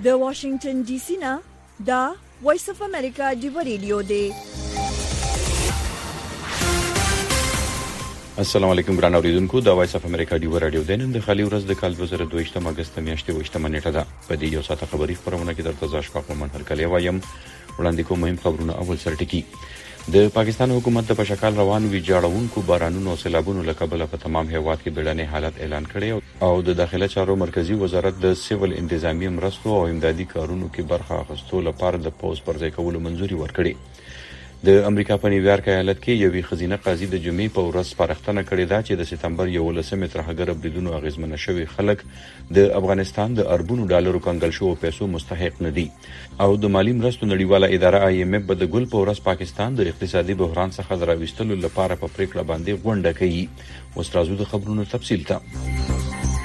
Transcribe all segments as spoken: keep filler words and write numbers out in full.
د واشنگټن ډي سي نه دا وایس اف امریکا دی ریډیو دی. السلام علیکم ګران اوریدونکو، دا وایس اف امریکا دی رادیو دی. نن د خالي ورځ د کال دوه زره دوه ویشت اگست میاشتې وشتمه نیټه ده. په دې یو ساعت خبري خبرونه کې درته ځاش په منهر کلی وایم. وړاندې کوم مهم خبرونه. اول سرټکی د پاکستان حکومت د پشکال روان وی جاړونکو بارانونو او سیلابونو له کبله په تمام هیواد کې بیړنی حالت اعلان کړی او د داخله چارو مرکزی وزارت د سیول انتظامی مرستو او امدادي کارونو کې برخه اخیستو لپاره د پوز پر ځای کولو منځوري ورکړي. د امریکا په نیویارک ایالت کې یوې خزینه قاضي د جمعې په ورځ سپارښتنه کړې ده چې د سپتمبر یولسمې ترهګر بریدونو اغیزمن شوي خلک د افغانستان د اربونو ډالرو کنګل شوو پیسو مستحق نه دي او د مالی مرستو نړیواله اداره آی ایم اف به د ګل په ورځ پاکستان د اقتصادي بحران څخه د راوستلو لپاره په پریکړه باندې غونډه کوي. اوس راځو د خبرونو تفصیل ته.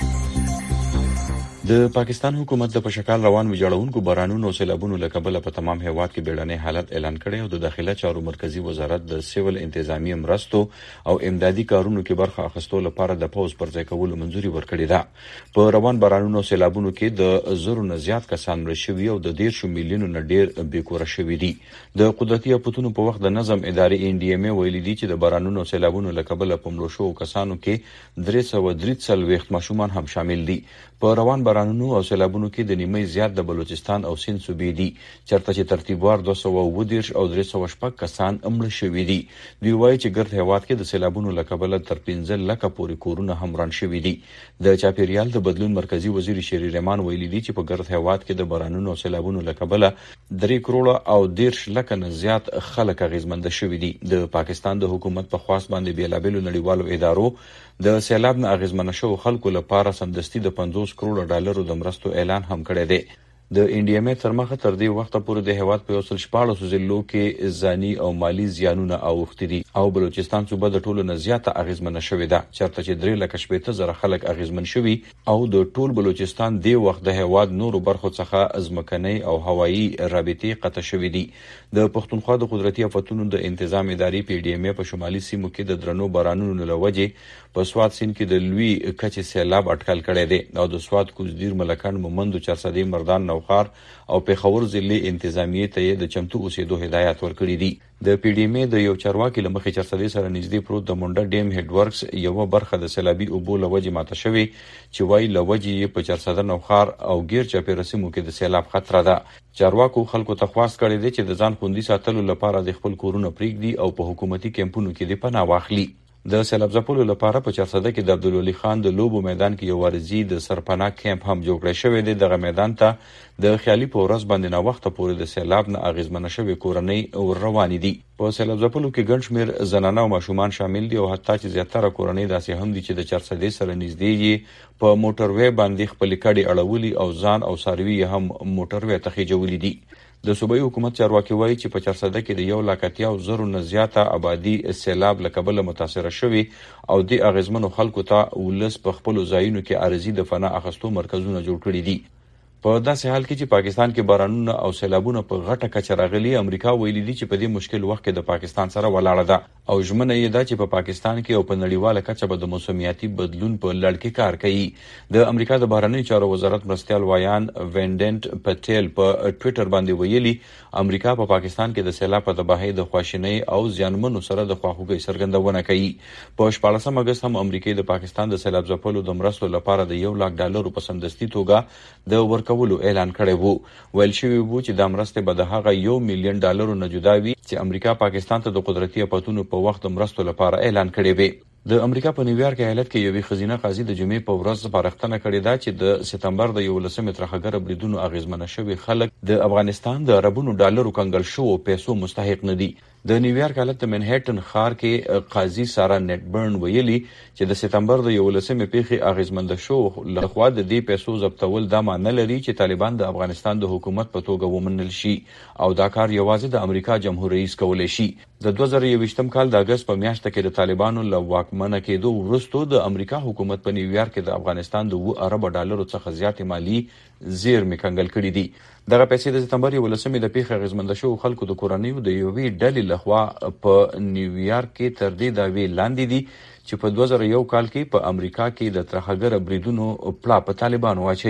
د پاکستان حکومت د پشکال روان ویجاړونکو بارانونو او سیلابونو له کبله په تمام هیواد کې بیړنی حالت اعلان کړی او د داخله چارو مرکزی وزارت د سیول انتظامی مرستو او امدادي کارونو کې برخه اخیستو لپاره د پوز پر ځای کولو منځوري ورکړې ده. په روان بارانونو او سیلابونو کې د زرو نه زیات کسان مړه شوي او د دیرشو میلیونو نه ډیر بیکوره شوي دي. د قدرتي اپتونو په وخت د نظم ادارې ان ډي ام ای ویلي دي چې د بارانونو او سیلابونو له کبله په مړو شوو کسانو کې درې سوه درې څلوېښت ماشومان هم شامل دي. په روان بارانونو او سیلابونو کې د نیمه زیات د بلوچستان او سند صوبې دي، چرته چې ترتیبوار دوه سوه اووه دېرش او درې سوه شپږ کسان مړه شوي دي. دوی وایي چې ګرد هیواد کې د سیلابونو له کبله تر پنځه لکه پورې کورونه هم وران شوي دي. د چاپیریال د بدلون مرکزی وزیر شری رحمان ویلي دي چې په ګرد هیواد کې د بارانونو او سیلابونو له کبله درې کروړه او دېرش لکه نه زیات خلک اغیزمنده شوي دي. د پاکستان د حکومت په خواست باندې بیلابیلو نړیوالو ادارو د سیلاب نه اغیزمن شوو خلکو لپاره سمدستي د پنځوس کروړه ډالرو د مرستو اعلان هم کړی دی. د ان ډي ام ای تر مخه تر دې وخته پورې د هیواد په یو سل شپاړس ضلعو کې ځاني او مالی زیانونه اوښتي دي او بلوچستان صوبه د ټولو نه زیاته اغیزمنه شوې ده، چرته چې درې لکه شپېته زره خلک اغیزمن شوي او د ټول بلوچستان دی وخت د هیواد نورو برخو څخه ځمکنۍ او هوایي رابطې قطع شوې دي. د پښتونخوا د قدرتي آفتونو د انتظام ادارې پی ډي ام ای په شمالي سیمو کې د درنو بارانونو له وجې په سوات سیند کې د لوی کچې سیلاب اټکل کړی دی او د سوات کوزدیر ملکان مومندو چرسدي مردان نوخار او پیښور ضلع انتظامیه ته د چمتو اوسېدو هدایت ورکړي دي. د پی ډي ام ای د یو چارواکي له مخې چرسدي سره نږدې پروت د مونډه ډیم هډ ورکس یو برخه د سیلابي اوبو له وجې ماته شوې چې وایي له وجې یې په چرسده نوخار او غیر چاپیره سیمو کې د سیلاب خطر ده. چارواکو خلکو ته خواست کړی دی چې د ځان خوندي ساتلو لپاره د خپل کورونه پرېږدي او په حکومتي کیمپونو کې د پناه واخلي. د سیلاب ځپلو لپاره په چرسده کې د عبدالولي خان د لوبو میدان کې یو وارزي د سرپناه کیمپ هم جوړ کړی شوی دی. دغه میدان ته د خیالي په ورځ باندې نه وخته پورې د سیلاب نه اغیزمنه شوې کورنۍ ور روانې دي. په سیلاب ځپلو کې ګڼ شمېر زنانه او ماشومان شامل دي او حتی چې زیاتره کورنۍ داسې هم دي چې د چرسدې سره نږدې یې په موټروي باندې خپلې کډې اړولي او ځان او څاروي هم موټروي ته خېجولي دي. د صوبایي حکومت چارواکي وایي چې په چرسده کې د یو لاک اتیا زرو نه زیاته آبادي سیلاب له کبله متاثره شوي او د اغیزمنو خلکو ته ولس په خپلو ځایونو کې عارضي د پناه اخیستو مرکزونه جوړ کړي دي. په داسې حال کې چې پاکستان کې بارانونه او سیلابونه په غټه کچه راغلي، امریکا ویلي دي چې په دې مشکل وخت کې د پاکستان سره ولاړه ده او ژمنه یې ده چې په پاکستان کې او په نړیواله کچه به د موسمیاتي بدلون په لړ کې کار کوي. د امریکا د بهرنیو چارو وزارت مرستیال وایان وینډنټ پټیل په ټویټر باندې ویلي امریکا په پاکستان کې د سیلاب په تباهۍ د خواشینۍ او زیانمنو سره د خواخوږۍ څرګندونه کوي. په شپاړسم اګست هم امریکا د پاکستان د سیلاب ځپلو د مرستو لپاره د یو لاک ډالرو په سمدستي توګه د ورکولو اعلان کړی وو. ویل شوی وو چې د مرستې به د هغه یو میلیون ډالرو نه جدا وي چې امریکا پاکستان ته د قدرتي اپتونو په وخت مرستو لپاره اعلان کړی وي. د امریکا په نیویارک ایالت کې یوې خزینه قاضي د جمعې په ورځ سپارښتنه کړې ده چې د سپتمبر د یولسمې ترهګر بریدونو اغیزمنه شوي خلک د افغانستان د اربونو ډالرو کنګل شوو پیسو مستحق نه دي. د نیویارک ایالت د منهټن ښار کې قاضي سارا نیټبرن ویلي چې د سپتمبر د یولسمې پیښې اغیزمنده شو لخوا د دې پیسو ضبطول دا معنی لري چې طالبان د افغانستان د حکومت په توګه ومنل شي او دا کار یوازې د امریکا جمهور رئیس کولی شي. د دوه زره یوویشتم کال د اګست په میاشت کې د طالبانو له واکمنه کېدو وروسته د امریکا حکومت په نیویارک کې د افغانستان د اووه اربه ډالرو څخه زیاتې مالی زیرمې کنګل کړي دي. دغه پیسې د سپتمبر یولسمې د پیښې اغیزمنده شوو خلکو د کورنیو د یوې ډلې لخوا په نیویارک کې تر دې دعوې لاندې دي چې په دوه زره یو کال کې په امریکا کې د ترهګر بریدونو پلا په طالبانو واچوي.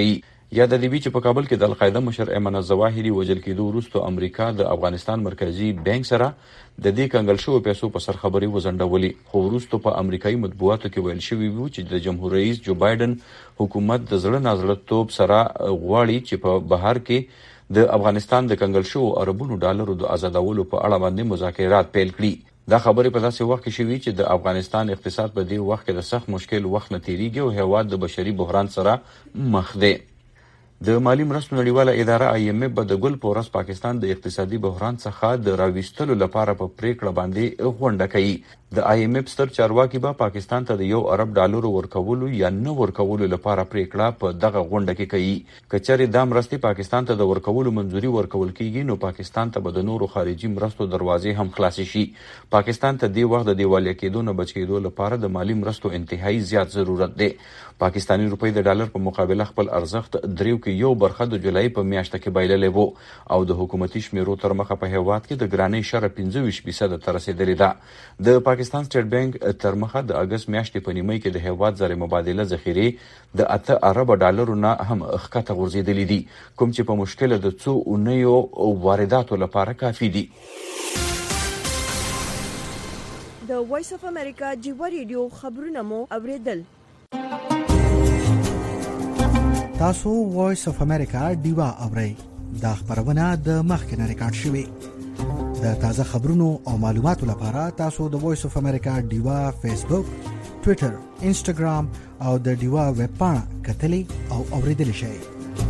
یاد دی چې په کابل کې د القاعده مشر ایمن الظواهري وجل کېدو وروسته امریکا د افغانستان مرکزی بانک سره د دې کنګل شوو پیسو په سر خبري وزنډولې، خو وروسته په امریکایي مطبوعاتو کې ویل شوی وو چې د جمهور رئیس جو بایدن حکومت د زړه نازړه توپ سره غواړي چې په بهر کې د افغانستان د کنګل شوو اربونو ډالرو د آزادولو په اړه باندې مذاکرات پیل کړي. دا خبرې په داسې وخت کې شوې چې د افغانستان اقتصاد په دې وخت کې د سخت مشکل وخت نه تیریږي او هیواد د بشري بحران سره مخ دی. د مالی مرستو نړیواله اداره آی ایم اف به د ګل په ورځ پاکستان د اقتصادي بحران څخه د راویستلو لپاره په پریکړه باندې غونډه کوي. د آی ایم اف ستر چارواکي به پاکستان ته د یو ارب ډالرو ورکولو یا نه ورکولو لپاره پریکړه په دغه غونډه کې کوي. کچېرې دا مرستې پاکستان ته د ورکولو منځوري ورکول کیږي نو پاکستان ته به د نورو خارجي مرستو دروازې هم خلاصې شي. پاکستان ته د وخت د دیوالیا کېدو نه بچ کېدو لپاره د مالی مرستو انتهایی زیات ضرورت دی. پاکستانی روپۍ د ډالر په مقابله خپل ارزښت دریو کې یو برخه د جولای په میاشت کې بایللې وو او د حکومتي شمیرو تر مخه په هیواد کې د ګرانۍ شره پنځه ویشت فیصد ته رسیدلې ده. د پاکستان سټیټ بانک تر مخه د اگست میاشتې په نیمه کې د هیواد زر مبادله ذخیره د اته ارب ډالرو نه هم ښکته غورځېدلې دي، کوم چې په مشکل د څو اونیو وارداتو لپاره کافي دي. د وایس اف امریکا جیوا ریډیو خبرونه مو اوریدل. تاسو وایس اف امریکا ډیوا اورئ. دا خبرونه د مخکنه ریکارډ شوې. د تازه خبرونو او معلوماتو لپاره تاسو د وایس اف امریکا ډیوا فیسبوک، ټوئیټر، انسټاګرام او د ډیوا ویب پاڼه کتلی او اوریدلی شئ.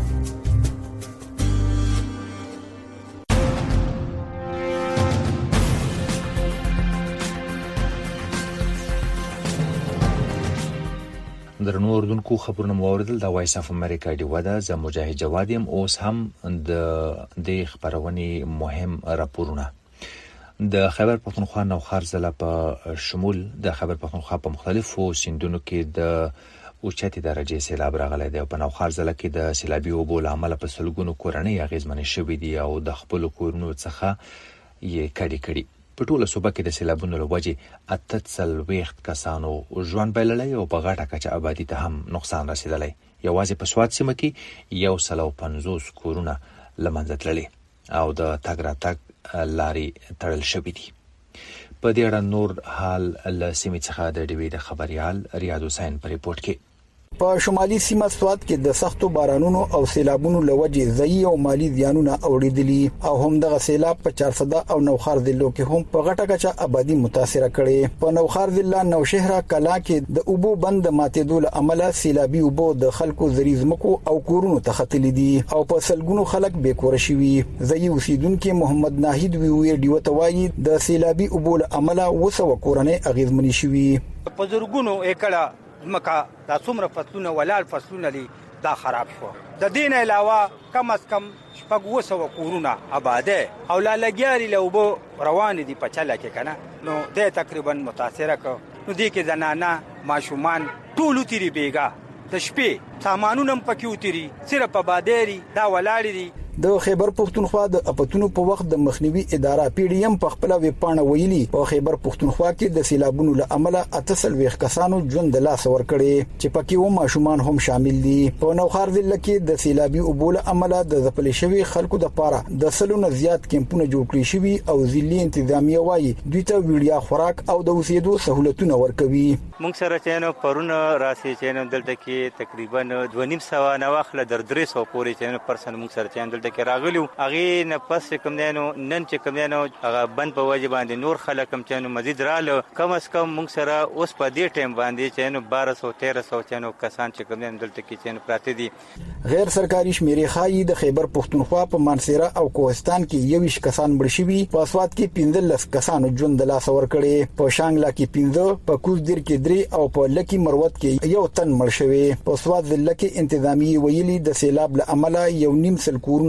درنو اردوونکو خبرونه مو اوریدل. د وایس اف امریکا ډیوا ده. زه مجاهد جواد یم. اوس هم د دې خبرونې مهم راپورونه. د خیبر پختونخوا نوخار ضلع په شمول د خیبر پختونخوا په مختلفو سیندونو کې د اوچتي درجه سیلاب راغلی دی. په نوخار ضلع کې د سیلابي اوبو له امله په سلګونو کورنۍ اغېزمنې شوې دي او د خپلو کورونو څخه یې کډې کړي. په ټوله صوبه کې د سیلابونو له وجې اته څلوېښت کسانو ژوند بایللی او په غټه کچه آبادي ته هم نقصان رسېدلی. یوازې په سوات سیمه کې یو سل او پنځوس کورونه له منځه تللي او د تګ راتګ لارې تړل شوي دي. په دې اړه نور حال له سیمې څخه د ډیوې د خبریال ریاض حسین په ریپورت کې. په شمالي سیمه سوات کې د سختو بارانونو او سیلابونو لوجې ځای او مالی زیانونه اوریدلي او هم دغه سیلاب په چارسده او نوخار ضلعو کې هم په غټه کچه آبادی متاثر کړي. په نوخار ضلع نوشهره کلا کې د اوبو بند ماتېدو له امله سیلابي اوبو د خلکو زریزمکو او کورونو ته ختلي دي او په سلګونو خلک بې کور شوي. ځای اوسیدونکو محمد ناهید وی ډیو توایي د سیلابي اوبو له امله وسو کورنۍ اغیزمنې شوي. په زرګونو ایکړه مکه دا څومره فصلونه ولال فصلونه لري دا خراب شو. د دین علاوه کم از کم شپږ وسو کورونه آباده او لا لګیاري له وبو روان دي په چاله کې کنه نو د تقریبا متاثر کړ. نو دې کې زنانه ماشومان ټول تیری بیګا د شپې سامانونه پکې وتیری صرف آبادری دا ولاړ دي. د خیبر پختونخوا د اپتونو په وخت د مخنیوي اداره پی ډی ایم په خپل ویب پاڼه ویلي په خیبر پختونخوا کې د سیلابونو له امله اته سلويخ کسانو ژوند د لاس ور کړي چې پکې و ماشومان هم شامل دي. په نوخار ضلع کې د سیلابي اوبو له امله د ځپل شوی خلکو د پاره د سلونو زیات کمپونه جوړ کړي شوی او ضلعي انتظامیه وايي دوی ته ویډیا خوراک او د اوسېدو سہولتونه ورکوي. موږ سره چینو پرونه راسي چینو دلته کې تقریبا دوه نیم سو نه واخله در درې سو پورې چینو پرسن موږ سره چینو دلته کې راغلو. هغه نه پس کوم دینو نن چې کوم دینو هغه بند په وجه باندې نور خلک کم چینو مزید رااله کم از کم موږ سره اوس په دې ټیم باندې چینو بارہ سو تیرہ سو چینو کسان چې کوم دین دلته کې چینو پراته دي. غیر سرکاري شمیرې خایي د خیبر پختونخوا په مانسیرا او کوهستان کې یویش کسان مړ شوي. په سوات کې پنځلس کسانو ژوند د لاس ور کړي. په شانګلا کې پنځه، په کوزدیر کې درې او په لکی مروت کې یو تن مړ شوی. په سوات ضلع کې انتظامی ویلي د سیلاب له امله یو نیم سل کورونه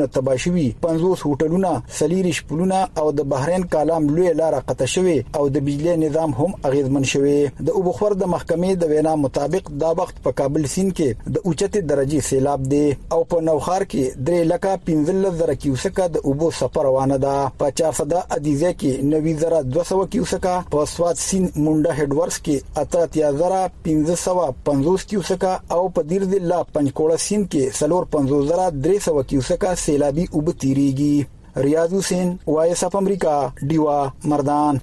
تباشوي پنځوس هوټلونه سلیریش پلونه او د بحرین کالام لوی لار قطع شوی او د بجلی نظام هم اغیزمن شوی. د اوبخور د محکمې د وینا مطابق دا وخت په کابل سیند کې د اوچته درجه سیلاب دی او په نوخار کې درې لکه پنځلس زره کیوسکه د اوبو سفر روانه ده. په چار سده ادیزه کې نوي زره دوه سوه کیوسکه، په سواد سیند مونډه هډورس کې اته اتیا زره پنځه سوه پنځوس کیوسکه او په دیر ضلع پنجکوړه سیند کې سلور پنځوس زره درې سوه کیوسکه سیلابي اوبه تیریږي. ریاض حسین، وایس اف امریکا، ډیوا مردان.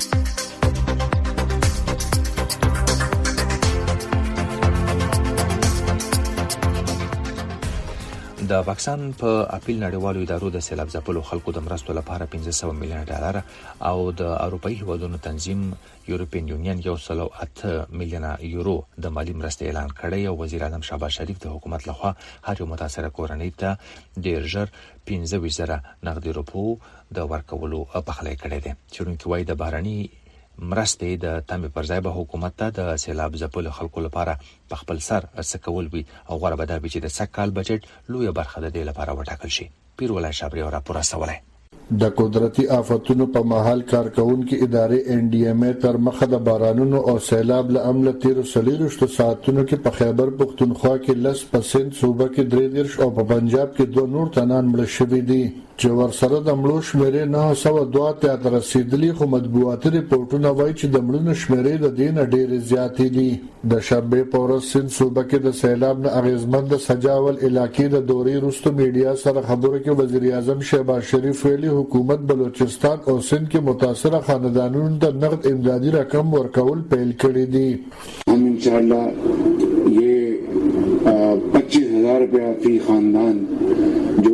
د پاکستان په اپیل نړیوالو ادارو د سیلاب ځپلو خلکو د مرستو لپاره پنځه سوه میلیون ډالر او د اروپאי هیوادونو تنظیم یورپین یونین یو سل او اته میلیون یورو د مالی مرستې اعلان کړی او وزیر اعظم شهباز شریف د حکومت لخوا هر یو متاثره کورنۍ ته ډیر ژر پنځه ویشت زره نغدي روپو د ورکولو پخلی کړی دی. چېرونکي وایي د بهرني مرستې د تمې پر ځای به حکومت ته د سیلاب ځپلو خلکو لپاره په خپل سر څه کول وي او غوره به دا وي چې د سږ کال بجټ لویه برخه د دې لپاره وټاکل شي. پیر ولای شابري راپور راوړی. د قدرتي آفتونو په محل کارکونکو ادارې ان ډي ام ای تر مخه د بارانونو او سیلاب له امله تیر سلیرشت ساعتونو کې په خیبر پختونخوا کې لس پرسنټ صوبه کې درې دیرش او په پنجاب کې دوه نور تنان مړه شوي دي چې ورسره د مړو شمیرې نه سوه دوه اتیا ته رسیدلي، خو مطبوعاتي رپورټونه وایي چې د مړونو شمیرې د دې نه ډېرې زیاتې دي. د شنبې په ورځ سند صوبه کې د سیلاب نه اغېزمن د سجاول علاقې د دورې وروسته میډیا سره خبرو کې وزیر اعظم شهباز شریف ویلي حکومت بلوچستان او سند کې متاثره خاندانونو ته نقد امدادي رقم ورکول پیل کړی دي. हम इंशाल्लाह ये पच्चीस हजार रुपया फी खानदान जो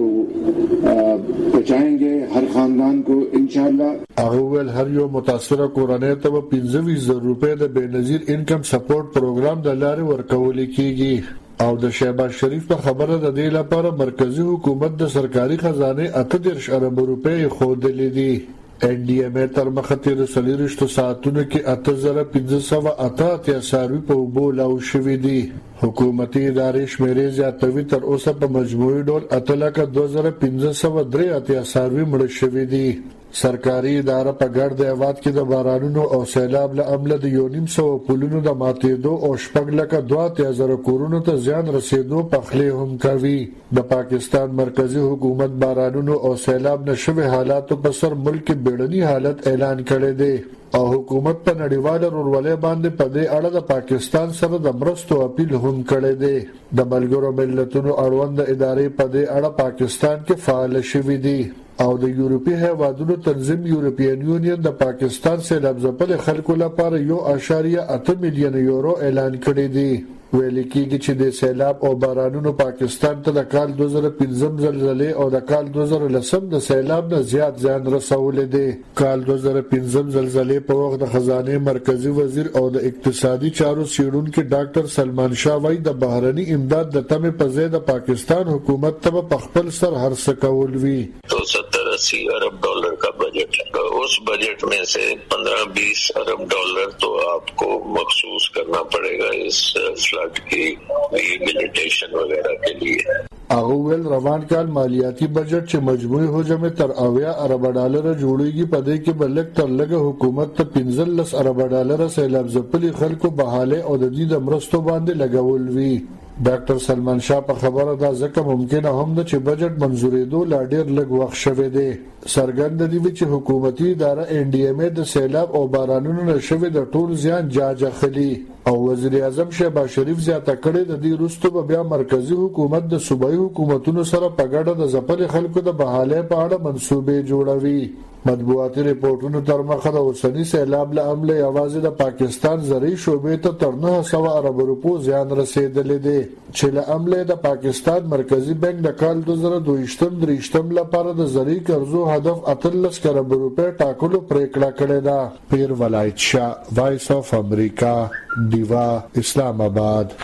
पहुंचाएंगे हर खानदान को इंशाल्लाह. اول هر یو متاثره کورنۍ ته پنځه ویشت زره روپۍ د بېنظیر انکم سپورټ پروګرام د لارې ورکول کیږي او د شهباز شریف په خبره د دې لپاره مرکزی حکومت د سرکاري خزانه اته دېرش ارب روپۍ خودلې دي. ان ډي ام ای تر مخه تیر سلیرشت ساعتونو کې اته زره پنځه سوه اته اتیا څاروي په اوبو لاو شوي دي. حکومتي ادارې شمیرې زیاتوي تر اوسه په مجموعي ډول اته لکه دوه زره پنځه سوه درې اتیا څاروي مړه شوي دي. سرکاري اداره په ګرد هیواد کې د بارانونو او سیلاب له امله د یو نیم سوه پلونو د ماتېدو او شپږ لکه دوه اتیا زره کورونو ته زیان رسېدو پخلی هم کوي. د پاکستان مرکزی حکومت بارانونو او سیلاب نه شوي حالاتو په سر ملک بیړني حالت اعلان کړی دی او حکومت په نړیواله ورولۍ باندې په دې اړه د پاکستان سره د مرستو اپیل هم کړی دی. د ملګرو ملتونو اړوند ادارې په دې اړه پاکستان کې فعال شوي دي او د یورپی هیوادونو تنظیم یورپین یونین د پاکستان سیلاب ځپلو خلکو لپاره یو اعشاریه اته میلیون یورو اعلان کړی دی. ویل کېږي چې د سیلاب او بارانونو پاکستان ته د کال دوه زره پنځم زلزلې او د کال دوه زره لسم د سیلاب نه زیات زیان رسولی دی. کال دوه زره پنځم زلزلې په وخت د خزانه مرکزی وزیر او د اقتصادي چارو څېړونکي ډاکټر سلمان شاه وایي د بهرني امداد د تمې په ځای د پاکستان حکومت ته په خپل سر هر څه کول وي. सत्तर अस्सी अरब डॉलर का बजट है. उस बजट में से पंद्रह बीस अरब डॉलर तो आपको मखसूस करना पड़ेगा इस फ्लड की रिहेबिलिटेशन वगैरह के लिए. اول روان کال مالیاتی بجټ چې مجموعي حجم تر اویا ارب ډالر جوړیږي په دې کې بلک تر لګه حکومت ته پنځلس ارب ډالر سیلاب ځپلي خلکو بحاله او د دې د مرستو باندې لګول وی. ډاکټر سلمان شاه په خبره دا ځکه ممکنه هم ده چې بجټ منزورېدو لا ډېر لږ وخت شوی دی. څرګنده دي چې حکومتي اداره ان ډي ام ای د سیلاب او بارانونو نه شوي د ټول زیان جاج اخلي او وزیر اعظم شهباز شریف زیاته کړې د دې وروسته به بیا مرکزی حکومت د صوبایي حکومتونو سره په ګډه د ځپلو خلکو د بحالۍ په اړه منصوبې جوړوي. مطبوعاتي رپورټونو تر مخه د اوسني سیلاب له امله یوازې د پاکستان زرعي شعبې ته تر نه سوه ارب روپو زیان رسېدلی دی چې له امله د پاکستان مرکزي بانک د کال دوه زره دوهویشتم درېیشتم لپاره د زرعي قرضو هدف اتلس ارب روپۍ ټاکلو پریکړه کړې ده. پیر ولایت شاه، وایس اف امریکا، ډیوا، اسلام آباد.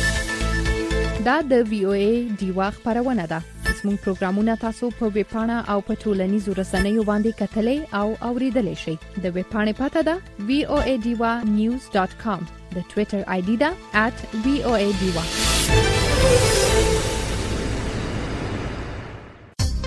دا د وی او ای ډیوا خبرونه ده. زموږ پروګرامونه تاسو په ویب پاڼه او په ټولنیزو رسنیو باندې کتلای او اوریدلای شئ. د ویب پاڼې پته ده وی او ای ډیوا نیوز ډاٹ کام. د ټوئیټر آی ډي ده ات وی او ای ډیوا.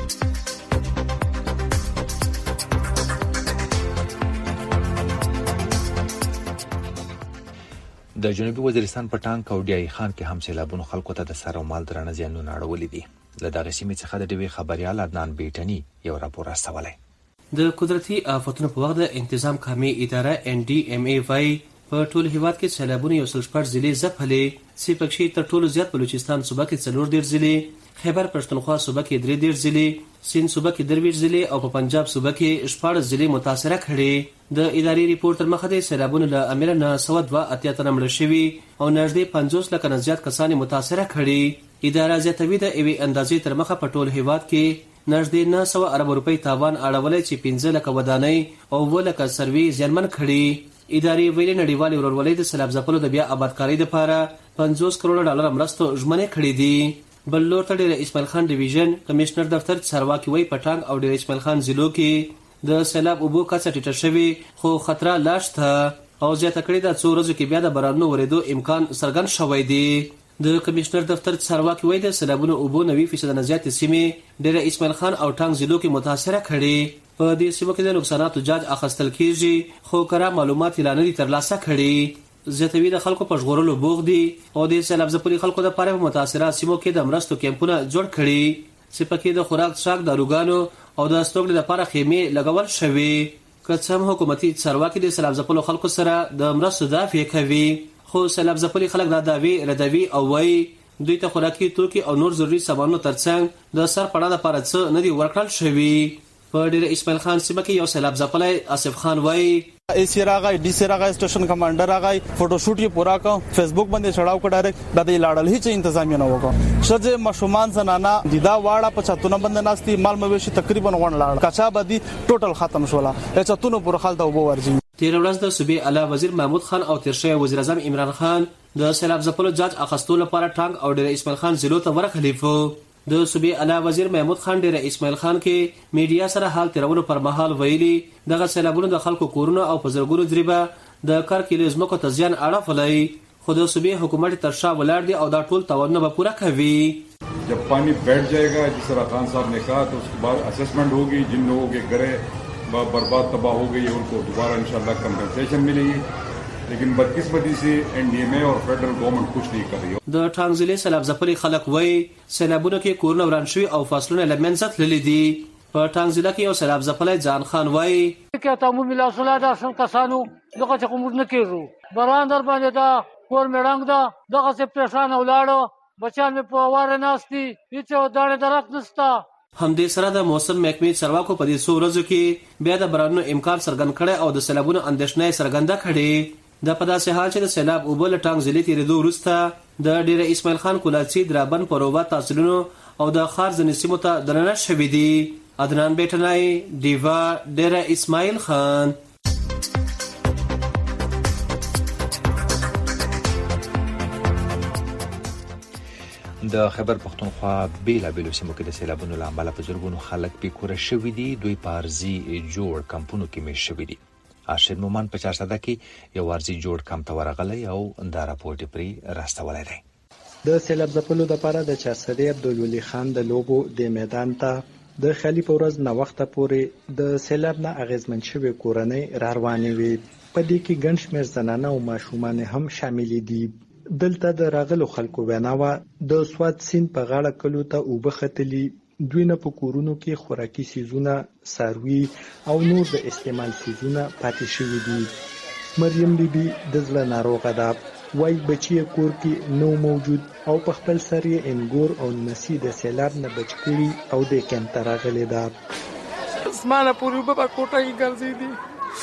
د جنوبي وزیرستان په ټانک او ډیای خان کې هم سیلابونو خلکو ته د سر او مال درنه زیانونه اړولي دي. له دغه سیمې څخه د ډیوی خبريال عدنان بیٹنی یو راپور راستولی. د قدرتي آفتونو په وخت د انتظام کامي اداره ان ډي ام ای وايي په ټول هیواد کې سیلابونه یو سل شپږ ضلعې ځپلې، چې پکې تر ټولو زیات بلوچستان صوبه کې څلور ډېر ضلعې، خیبر پښتونخوا صوبه کې درې ډېر ضلعې، سیند صوبه کې درویش ضلعې او په پنجاب صوبه کې شپاړس ضلعې متاثره کړي. د اداري ریپورت تر مخه د سیلابونو له امله نه سوه دوه اتیا تنه مړه شوي او نږدې پنځوس لکه نه زیات کسان متاثره کړي. اداره زیاتوي د یوې اندازې تر مخه په ټول هیواد کې نږدې نه سوه ارب روپۍ تاوان اړولی چې پنځه لکه ودانۍ او اووه لکه سروي زیانمن کړي. ادارې ویلي نړیوالې ورورولۍ د سیلاب ځپلو د بیا آبادکارۍ دپاره پنځوس کروړه ډالره مرستو ژمنې کړي دي. بل لور ته ډېر اسماعیل خان ډیویژن کمشنر دفتر چارواکي وایي په ټانک او ډېر اسماعیل خان ضلعو کې د سیلاب اوبو کچه ټیټه شوې خو خطره لا شته او زیاته کړې ده. څو ورځو کې بیا د بارانونو ورېدو امکان څرګند شوی دی. د کمشنر دفتر چارواکي وایي د سیلابونو اوبو نوي فیصده نه زیاتې سیمې ډېر اسماعیل خان او ټانک ضلعو کې متاثره کړي. په دې سیمو کې د نقصاناتو جاج اخیستل کیږي خو کره معلومات یې لا نه دي ترلاسه کړي. زیاتوي د خلکو په ژغورلو بوخت دي او د سیلاب ځپلي خلکو دپاره په متاثره سیمو کې د مرستو کیمپونه جوړ کړي چې پکې د خوراک څښاک داروګانو او د استوګنې دپاره خیمې لګول شوي. که څه هم حکومتي چارواکي د سیلاب ځپلو خلکو سره د مرستو دعوې کوي خو سیلاب ځپلي خلک دا دعوې ردوي او وایي دوی ته خوراکي توکي او نور ضروري سامانونو ترڅنګ د سر پړه دپاره څه نه دي ورکړل شوي. په ډېر اسماعیل خان سیمه کې یو سیلاب ځپلی آصف خان وایي ای سی راغی ډي سی راغی سټیشن کمانډر راغی فوټو شوټ یې پورا کړ فیسبوک باندې چړاو کړ ډایرکټ د دې لاړل هیڅ انتظامیه نه وکړ. شجه مشومان زنانا دیدا واړه په چتونه باندې ناشتي مال مویشي تقریبا ون لاړ کچا بدی ټوټل ختم شولا ا چتونو پر خال ته وبو ورځي. تیر ورځ د صوبې اعلی وزیر محمود خان او تیر شوی وزیر اعظم عمران خان د سیلاب ځپلو جاج اخیستو لپاره ټانک او ډېر اسماعیل خان ضلعو ته ورغلیفو. د صوبې اعلی وزیر محمود خان ډېر اسماعیل خان کې میډیا سره حال تیرولو پر مهال ویلي دغه سیلابونو د خلکو کورونه او په زرګونو ځریبه د کار کیلو ځمکو ته زیان اړولی خو د صوبې حکومت تر شا ولاړ دی او دا ټول تاوانونه به پوره کوي. जब पानी बैठ जाएगा जिस तरह खान साहब ने कहा तो उसके बाद असेसमेंट होगी जिन लोगों के घरें बर्बाद तबाह हो गई है उनको दोबारा इंशाल्लाह कंपनसेशन मिलेगी. लेकिन बदकिस्मती से एनडीएमए और फेडरल गवर्नमेंट कुछ नहीं कर रही. د ټانک ضلعې سیلاب ځپلي خلک وایي سیلابونو کې کورونه وران شوي او فصلونه له منځه تللي دي. په ټانک ضلع کې یو سیلاب ځپلی جان خان وایي کې عمومي لاسونه دا شل کسانو دغه چې کوم نه کېږو باران در باندې دا کور مې رنګ ده دغه چې پریشان ولاړو بچیان مې په واره ناست دي هېڅ دانې درک نشته. همدې سره د موسم محکمې چارواکو په دې څو ورځو کې بیا د بارانونو امکان څرګند کړی او د سیلابونو اندېښنه یې څرګنده کړې. دا په داسې حال چې د سیلاب اوبه له ټانک ضلعې تېرېدو وروسته د ډېر اسماعیل خان کولاچي درابن پروبا تحصیلونو او د ښار ځینې سیمو ته دننه شوي دي. عدنان بیټنی ډیوا ډېر اسماعیل خان. د خیبر پښتونخوا بیلابیلو سیمو کې د سیلابونو له امله په زرګونو خلک بېکوره شوي دي. دوی په عرضي جوړ کمپونو کې میشت شوي دي. ارشد مومن په چارسده کې یو عرضي جوړ کمپ ته ورغلی او دا راپور یې پرې راستولی دی. د سیلاب ځپلو لپاره د چارسدې عبدالولي خان د لوبو د میدان ته د خالي په ورځ ناوخته پورې د سیلاب نه اغیزمن شوې کورنۍ را روانې وې. په دې کې ګڼ شمېر زنانه او ماشومان هم شامل دي. دلته د راغلو خلکو ویناوه د سوات سیند په غاړه کلو ته اوبه ختلي. دوی نه په کورونو کې خوراکي سیزونه څاروي او نور د استعمال سیزونه پاتې شوي دي. مریم بیبي د زړه ناروغه ده. وای بچی کور کې نو موجود او په خپل سر یې انګور او نسی د سیلاب نه بچ کړي او د کیمپ ته راغلې ده. اسمانه پورې په کوټه کې ګرځې دي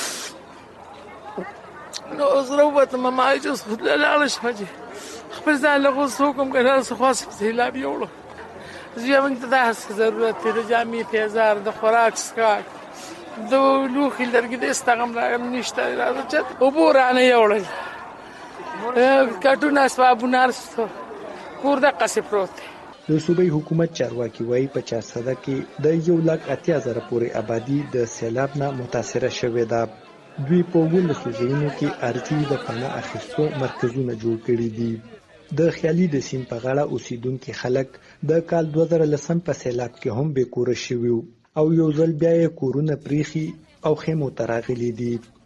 نو زه وروتم ما اجازه خود لاله شمجي خپل ځان له غوښ حکم کړه سو خاص سیلاب یوړو زه موږ ته د ضرورت د جامع پیزار د خوراک سکاک د لوخي لرګي د استغام راغم نشته راځه چې او بورانه یوړل کټونه اسبابونه رسو کور د قصې پروت. د صوبې حکومت چارواکي وایي په چارسده کې د یو لک اتیا زره پورې آبادي د سیلاب نه متاثره شوې ده. دوی په ولسو ځایونو کې ارزي د پناه اخیستو مرکزونه جوړ کړي دي. د خیالي د سیند په غاړه اوسیدونکي خلک د کال دوه زره لسم په سیلاب کې هم بې کوره شوي او یو ځل بیا یې کورونه پریښي او خیمو ته راغلي دي.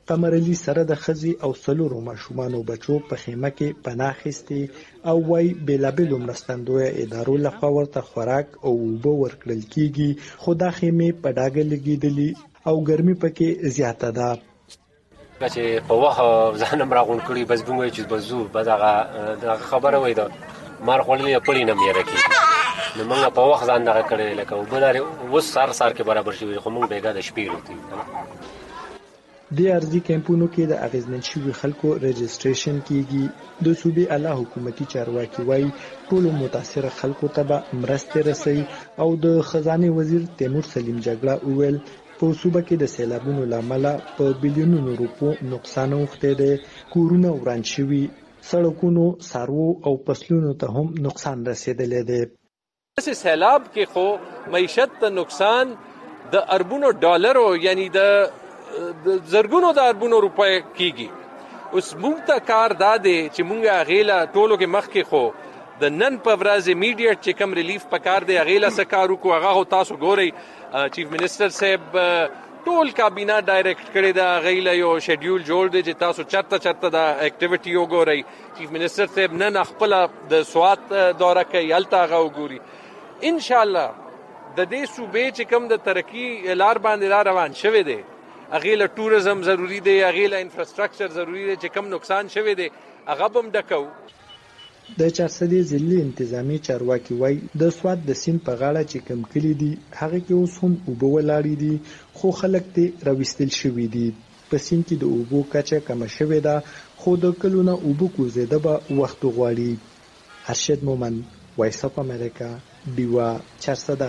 قمر علي سره د خزي او سلورو ماشومان او بچو په خیمه کې پناه اخیستي او وای بلابلو مرستندوی ادارو لخوا ورته خوراک او اوبه ورکړل کیږي خو دا خیمه په ډاګه لګیدلې او ګرمي پکې زیاته ده. چې په وخت ځانم راغون کړی بس بوموي چې بزو بدغه خبره وای دا مار خولې پړې نه مې راکی نو موږ په وخت ځان دغه کړی لکه وبلاره و سر سر کې برابر شي خو موږ بیګا د شپې وروتي. د ارزي کمپونو کې د اغیزمن شوی خلکو رجسټریشن کیږي. د صوبې اعلی حکومتي چارواکي وایي ټول متاثر خلکو ته به مرستې رسي او د خزانه وزیر تیمور سلیم جګړه وویل په صوبه کې د سیلابونو لامل په بلیونونو روپو نقصان اوخته دي، کورونه وران شوي، سړکونو سارو او فصلونو ته هم نقصان رسیدلی دی. اس سیلاب کې خو معیشت ته نقصان د اربونو ډالرو یعنی د زرګونو د اربونو روپۍ کیږي. اوس موږ ته کار دادې چې موږ غیلا ټولو کې مخ کې خو د نن په ورځ ایمیډیټ چې کم ریلیف پکار دی غیلا سکارو کو هغه تاسو ګورئ چیف منسٹر صاحب ټول کابینه ډایریکټ کړی دا غیلا یو شیډیول جوړ دی چې تاسو چرته چرته دا اکټیویټي وګورئ. چیف منسٹر صاحب نن خپل د سوات دوره کوي الته هغه وګوري. ان شاء الله د دې صوبې چې کم د ترقی لار باندې را روان شوی دی اغیله ټوریزم ضروری دی، اغیله انفراستراکچر ضروری دی، چې کم نقصان شوی دی هغه بم ډکو. د چارسدي ضلعي انتظامی چارواکي وای د سواد د سین په غاړه چې کم کلی دي هغه کې اوس هم اوبه ولاړې دي خو خلک ته راوستل شوی دي. په سین کې د اوبو کچه کم شوی ده خو د کلونه اوبو کوزیده به وخت غواړي. ارشد مومن، وایس اف امریکا، دیوا چارسده.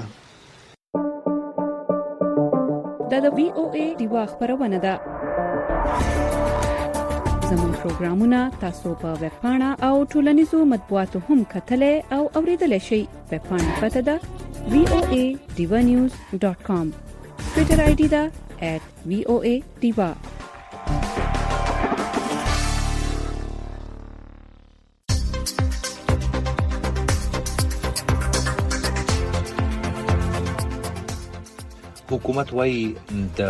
دا د وی او ای دیوا خبرونه ده. زموږ پروګرامونه تاسو په ویب پاڼه او ټولنیزو مطبوعاتو هم کتلای او اوریدلای شئ. ویب پاڼه پته ده وی او ای دیوا نیوز ډاٹ کام. ټویټر آی ډی ده ایٹ وی او ای دیوا. حکومت وايي د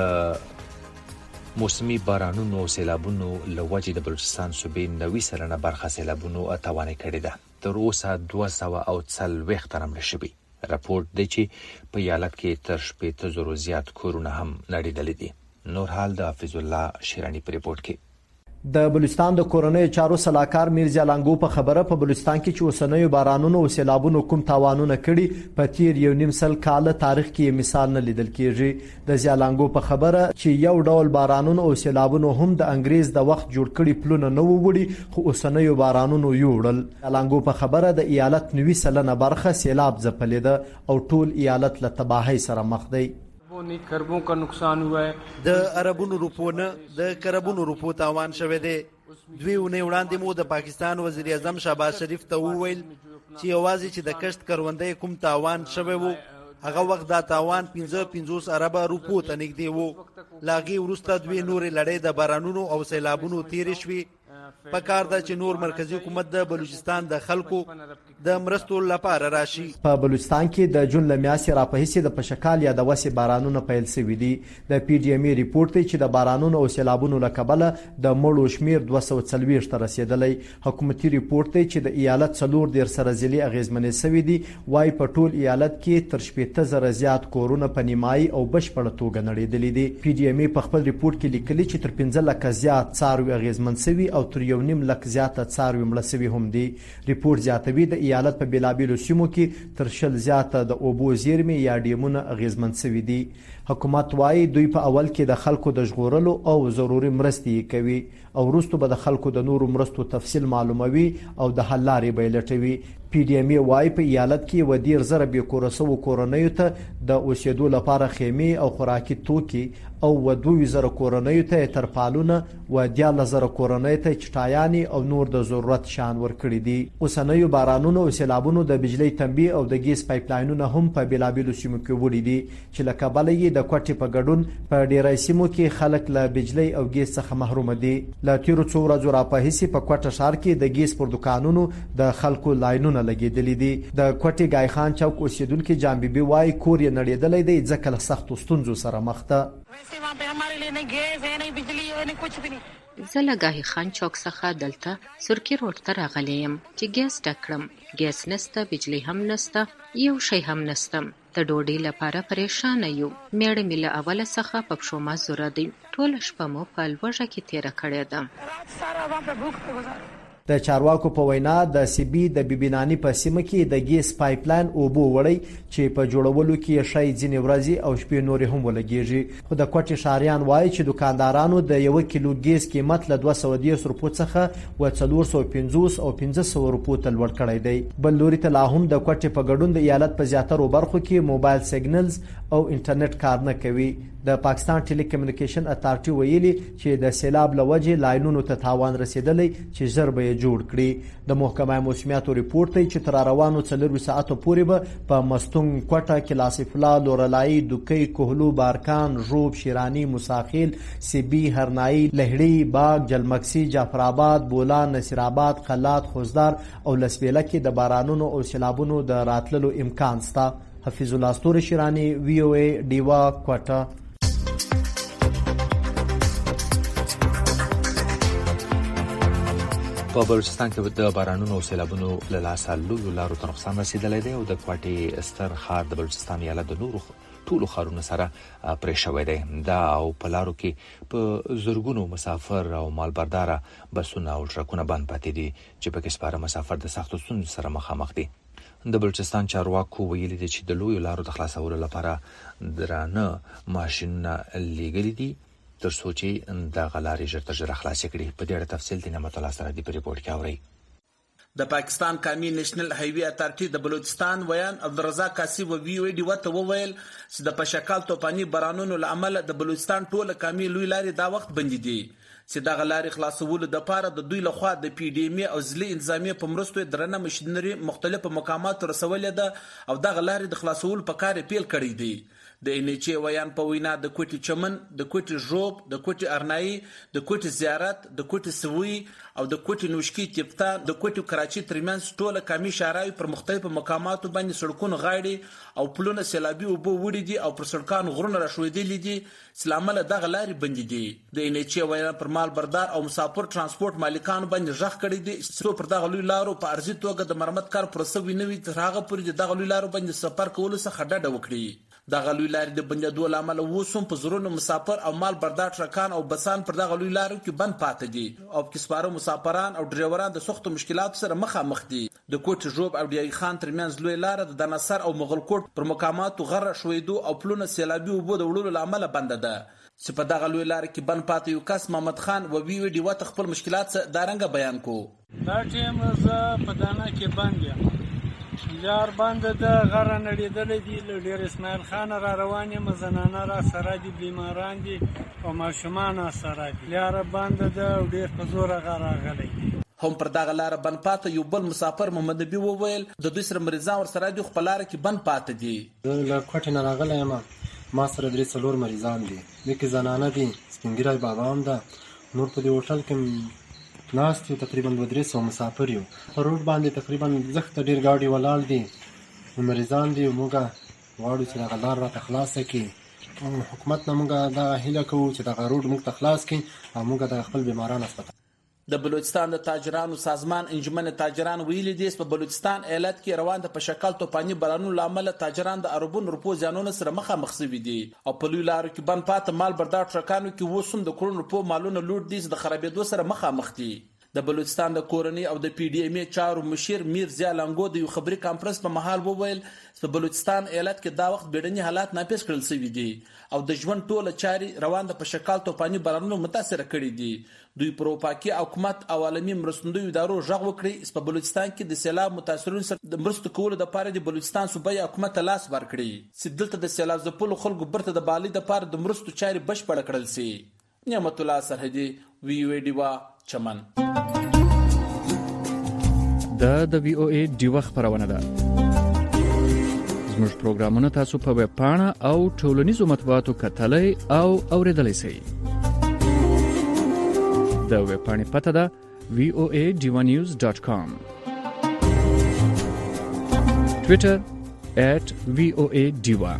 موسمي بارانونو او سیلابونو لوجې د بلوچستان صوبې نوي سلنه برخه سیلابونو توانې کړې ده. تر اوسه دوه سوه او څلوېښت ترمل شوي. راپور دی چې په ایالت کې تر شپېته زرو زیات کورونه هم نړېدلي دي. نور حال د حافظ الله شیرانی په ریپورت کې. د بلوچستان د کورنۍ چارو سلاکار میرزا لانګو په خبره په بلوچستان کې چې اوسنیو بارانونو او سیلابونو کوم تاوانونه کړي په تیر یو نیم سل کال تاریخ کې مثال نه لیدل کېږي. د زیالانګو په خبره چې یو ډول بارانونو او سیلابونو هم د انګريز د وخت جوړ کړي پلونه نه وړي خو اوسنیو بارانونو یوړل. لانګو په خبره د ایالت نوي سلنه برخه سیلاب ځپلې ده او ټول ایالت له تباہی سره مخ دی. کربوں کا نقصان ہوا ہے. د عربونو روپو نه د کربونو روپو تاوان شوه دی. دوی ونه وړاندې مو د پاکستان وزیر اعظم شهباز شریف ته وویل چې یوازې چې د کشت کروندې کوم تاوان شوه وو هغه وخت دا تاوان پنځه پنځوس اربه روپو ته نږدې وو. لاګي وروسته دوی نور لړۍ د بارانونو او سیلابونو تیر شوي. پکار ده چې نور مرکزی حکومت د بلوچستان د خلکو د مرستو لپاره راشي. په بلوچستان کې د جون لمیاسي را په حصے د پشکال یا د وسې بارانونو پیل شوي دي. د پی ډی ایم ای ریپورت دی چې د بارانونو او سیلابونو له کبله د مړو شمیر دوه سوه څلوېښت ته رسیدلی. حکومتي ریپورت دی چې د ایالت څلور دېرش سره ضلعې اغېزمنې شوي دي. وایي په ټول ایالت کې تر شپېته زره زیات کورونه په نیمایي او بشپړه توګه نړېدلي دي. پی ډی ایم ای په خپل ریپورت کې لیکلي چې تر پنځه لکه زیات څاروي اغېزمن شوي او تر یو نیم لک زیاته څاروي مړه شوي هم دي. ریپورت زیاتوي د ایالت په بېلابېلو سیمو کې تر شل زیاته د اوبو زیرمې یا ډیمونه اغېزمن شوي دي. حکومت وایي دوی په اول کې د خلکو د ژغورلو او ضروري مرستې کوي او وروسته به د خلکو د نورو مرستو تفصیل معلوموي او د حل لارې به یې لټوي. پی ډی ایم ای وایي په ایالت کې یوه دېرش زره بې کوره شوو کورنیو ته د اوسېدو لپاره خیمې او خوراکي توکي او و دوه زره کورنیو ته ترپالونه و دیارلس زره کورنیو ته چټایانې او نور د ضرورت شیان ورکړي دي. اوسنیو بارانونو او سیلابونو د بجلۍ تنبیه او د ګیس پایپلاینونه هم په بېلابېلو سیمو کې وړي دي چې له کبله یې د کوټې په ګډون په ډېری سیمو کې خلک له بجلۍ او ګیس څخه محرومه دي. له تېرو څو ورځو راپه هسې په کوټه ښار کې د ګیس پر دوکانونو د خلکو لاینونه لګېدلې دي. د کوټې ګای خان چوک اوسیدونکو جان بیبي وايي کور یې نړېدلی دی ځکه له سختو ستونزو سره مخ ده. زه له ګاهي خان چوک څخه دلته سرکي روډ ته راغلی یم چې ګیس ډک کړم. ګیس نسته، بجلی هم نسته، یو شی هم نسته. د ډوډۍ لپاره پریشانه یو. میړه مې له اوله څخه په پښو مزوره دی. ټوله شپه مو په لوږه کې تېره کړې ده. د چارواکو په وینا د سیبي د بیبینانی په سیمه کې د ګیس پایپلاین اوبو وړي چې په جوړولو کې شای ځینې ورځې او شپې نورې هم ولګېږي. خو د کوټې ښاریان وایي چې دکاندارانو د یو کیلو ګیس قیمت له دوه سوه دېرش روپو څخه و څلور سوه پنځوس او پنځه سوه روپو ته لوړ کړی دی. بل لوري ته لا هم د کوټې په ګډون د ایالت په زیاترو برخو کې موبایل سیګنلز او انټرنیټ کار نه کوي. د پاکستان ټیلی کمیونیکیشن اتارټي ویلي چې د سیلاب له وجې لاینونو ته تاوان رسیدلی چې ژر به یې جوړ کړي. د محکمه موسمیاتو ریپورت دی چې تر روانو څلورویشت ساعتو پورې به په مستونګ، کوټه، کلاسف الله، لورلایي، دوکۍ، کوهلو، بارکان، ژوب، شیرانی، مساخیل، سیبي، هرنایي، لهړي، باغ، جلمکسي، جعفرآباد، بولان، نصیرآباد، قلات، خوزدار او لسبیله کې د بارانونو او سیلابونو د راتللو امکان شته. حفیظ الله استور شیرانی، وی او ای، ډیوا، کوټه. په بلوچستان کې د بارانونو او سیلابونو له لاسه لویو لارو ته نقصان رسیدلی دی او د کوټې ستر ښار د بلوچستان ایالت د نورو ټولو ښارونو سره پرې شوی دی. دا او په لارو کې په زرګونو مسافر او مالبرداره بسونه او ټرکونه بند پاتې دي چې پکې سپاره مسافر د سختو ستونزو سره مخامخ دي. د بلوچستان چارواکو ویلي دي چې د لویو لارو د خلاصولو لپاره درانه ماشینونه لیږلي دي تر څو چې د غلاري ژر تر ژره خلاصې کړي. په دې اړه تفصیل د نعمت الله سره د ریپورت کې اورئ. د پاکستان قومي نېشنل هایوي اتارټي د بلوچستان ویان عبدالرزاق قاسی و وی او ډي وته وویل چې د پشکال توپاني بارانونو لامل د بلوچستان ټوله قومي لوی لارې دا وخت بندي دي چې د غلاري خلاصولو د پاره د دوی لخوا د پی ډی ایم او ځلې انتظامیه په مرستو درنه ماشينري مختلفو مقاماتو رسولې ده او د غلاري د خلاصولو په کار پیل کړی دی. د ان ایچ ای ویان په وینا د کوټي چمن، د کوټي ژوب، د کوټي ارنایي، د کوټي زیارت، د کوټي سوي او د کوټي نوشکی تپتان، د کوټي کراچي ترمنځ ټوله قومي شاراوي پر مختلفو مقاماتو باندې سړکونه غاړي او پلونه سیلابي وبو وړي دي او پر سړکانو غرونه راښویدلي دي. سلامله د غلاري بندي دي. د ان ایچ ای ویان پر مال بردار او مسافر ترانسپورت مالکانو باندې ځخ کړی دي چې پر دغه لوی لارو په ارزي توګه د مرمت کار پروسه وینوي تر هغه پورې دغه لوی لارو باندې سفر کول څخه ډډه وکړي. دغه لوی لارې د بندیدو لامل وسوم په زرونو مسافر او مال بردار ټرکان او بسان پر دغه لوی لارو کې بند پاتې دي او کې سپاره مسافران او ډرایوران د سختو مشکلاتو سره مخامخ دي. د کوټ ژوب او ډیای خان ترمنځ لوی لار د دناصر او مغلکوټ پر مقاماتو غره شویدو او پلونه سیلابي وبو د وړلو لامل بند ده. چې په دغه لوی لار کې بند پاتې یو کس محمد خان و وی وی ډي و خپل مشکلات دارنګ بیان کو. دا ټیم زه په دانه کې بند یم. یار باندې د غره نړیدلې دي. ډېر اسماعیل خان را روان یم، زنانه را سره دي، بیماران دي او ماشومان سره دي. یار باندې د ډېر په زور غره راغلی دي. هم پر دغه لار بند پاتې یو بل مسافر محمد نبی وویل د دوی سره مریضان ور سره دي خو په لار کې بند پاتې دي. له کوټې نه راغلی یم، ما سره درې څلور مریضان دي، دغه زنانه دي، سپینګیری بابا هم ده، نور په دې هوټل کې ناست یو تقریبا دوه درې سوه مسافر یو. په روډ باندې تقریبا زښته ډېر ګاډي ولاړ دي، مریضان دي. موږ غواړو چې دغه لار راته خلاصه کړي. حکومت نه موږ دغه هیله کوو چې دغه روډ موږ ته خلاص کړي او موږ د خپل بیماران هسپتال. د بلوچستان د تاجرانو سازمان انجمن تاجران ویلي دي چې په بلوچستان ایالت کې روان د پشکال توپاني بارانونو لامل تاجران د اربون روپو زیانونو سره مخامخ شوي دي او په لوی لارو کې بند پاتې مال بردار ټرکانو کې وسوم د کروڑ روپو مالونه لوټ دي د خرابېدو سره مخامخ دي. د بلوچستان د کورنۍ او د پی ډی ایم چارو مشیر میر ضیا لنګو د یو خبري کانفرنس په محل وویل چې بلوچستان ایالت کې دا وخت بیړني حالات ناپیس کړل شوي دي او د ژوند ټوله چاري روان د پشکال توپاني بارانونو متاثر کړي دي. دوی پروپاکي حکومت او عالمي مرستندوی ادارو ژغ وکړي چې په بلوچستان کې د سیلاب متاثرونو سره د مرستو کولو لپاره د بلوچستان صوبایي حکومت لاس ورکړي چې دلته د سیلاب ځپلو خلکو برته د بالي لپاره د مرستو چاري بشپړ کړل شي. نعمت الله سرحدي، وی او ډي وا، چمن. دا د وی او ای ډیوه خبرونه ده. زموږ پروګرامونه تاسو په ویب پاڼه او ټولنیزو مطبوعاتو کتلای او اوریدلای شئ. د ویب پاڼې پته ده وی او ای ډیوه نیوز ډاټ کام. ټویټر at V O A Diva.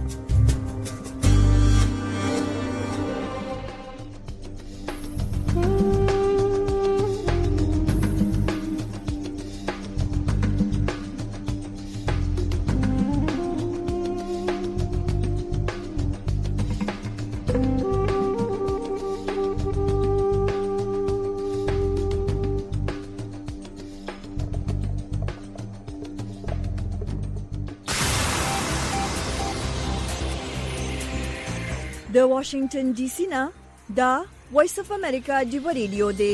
د واشنگټن ډي سي نه دا وایس اف امریکا ډیو ریډیو دی.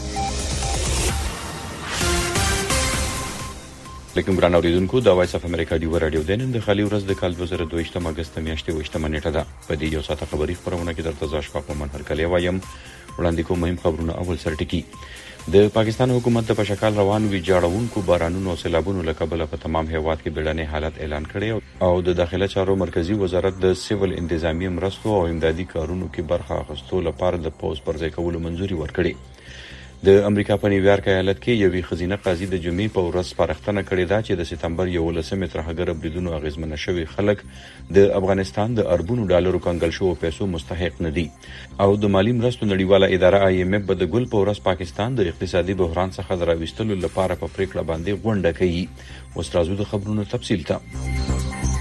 لیکن ګران اوریدونکو دا وایس اف امریکا ډیو ریډیو د نن د خالي ورځ د کال دوه زره دوه یم اگست میاشتې وشتمه نیټه ده. په دې یو ساعت خبري خبرونه کې درته ځاش په منهر کلی وایم وړاندې کوم مهم خبرونه. اول سرټکی د پاکستان حکومت د پشکال روان وی جاړونکو بارانونو او سیلابونو له کبله په تمام هیواد کې بیړنی حالت اعلان کړی او د داخله چارو مرکزی وزارت د سیول انتظامی مرستو او امدادي کارونو کې برخه اخیستو لپاره د پوز پر ځای کولو منځوري ورکړي. د امریکا په نیویارک ایالت کې یوې خزینه قاضي د جمعې په ورځ سپارښتنه کړې ده چې د سپتمبر یولسمې ترهګر بریدونو اغیزمن شوي خلک د افغانستان د اربونو ډالرو کنګل شوو پیسو مستحق نه دي او د مالی مرستو نړیواله اداره آی ایم اف به د ګل په ورځ پاکستان د اقتصادي بحران څخه د راوستلو لپاره په پریکړه باندې غونډه کوي. اوس راځو د خبرونو تفصیل ته.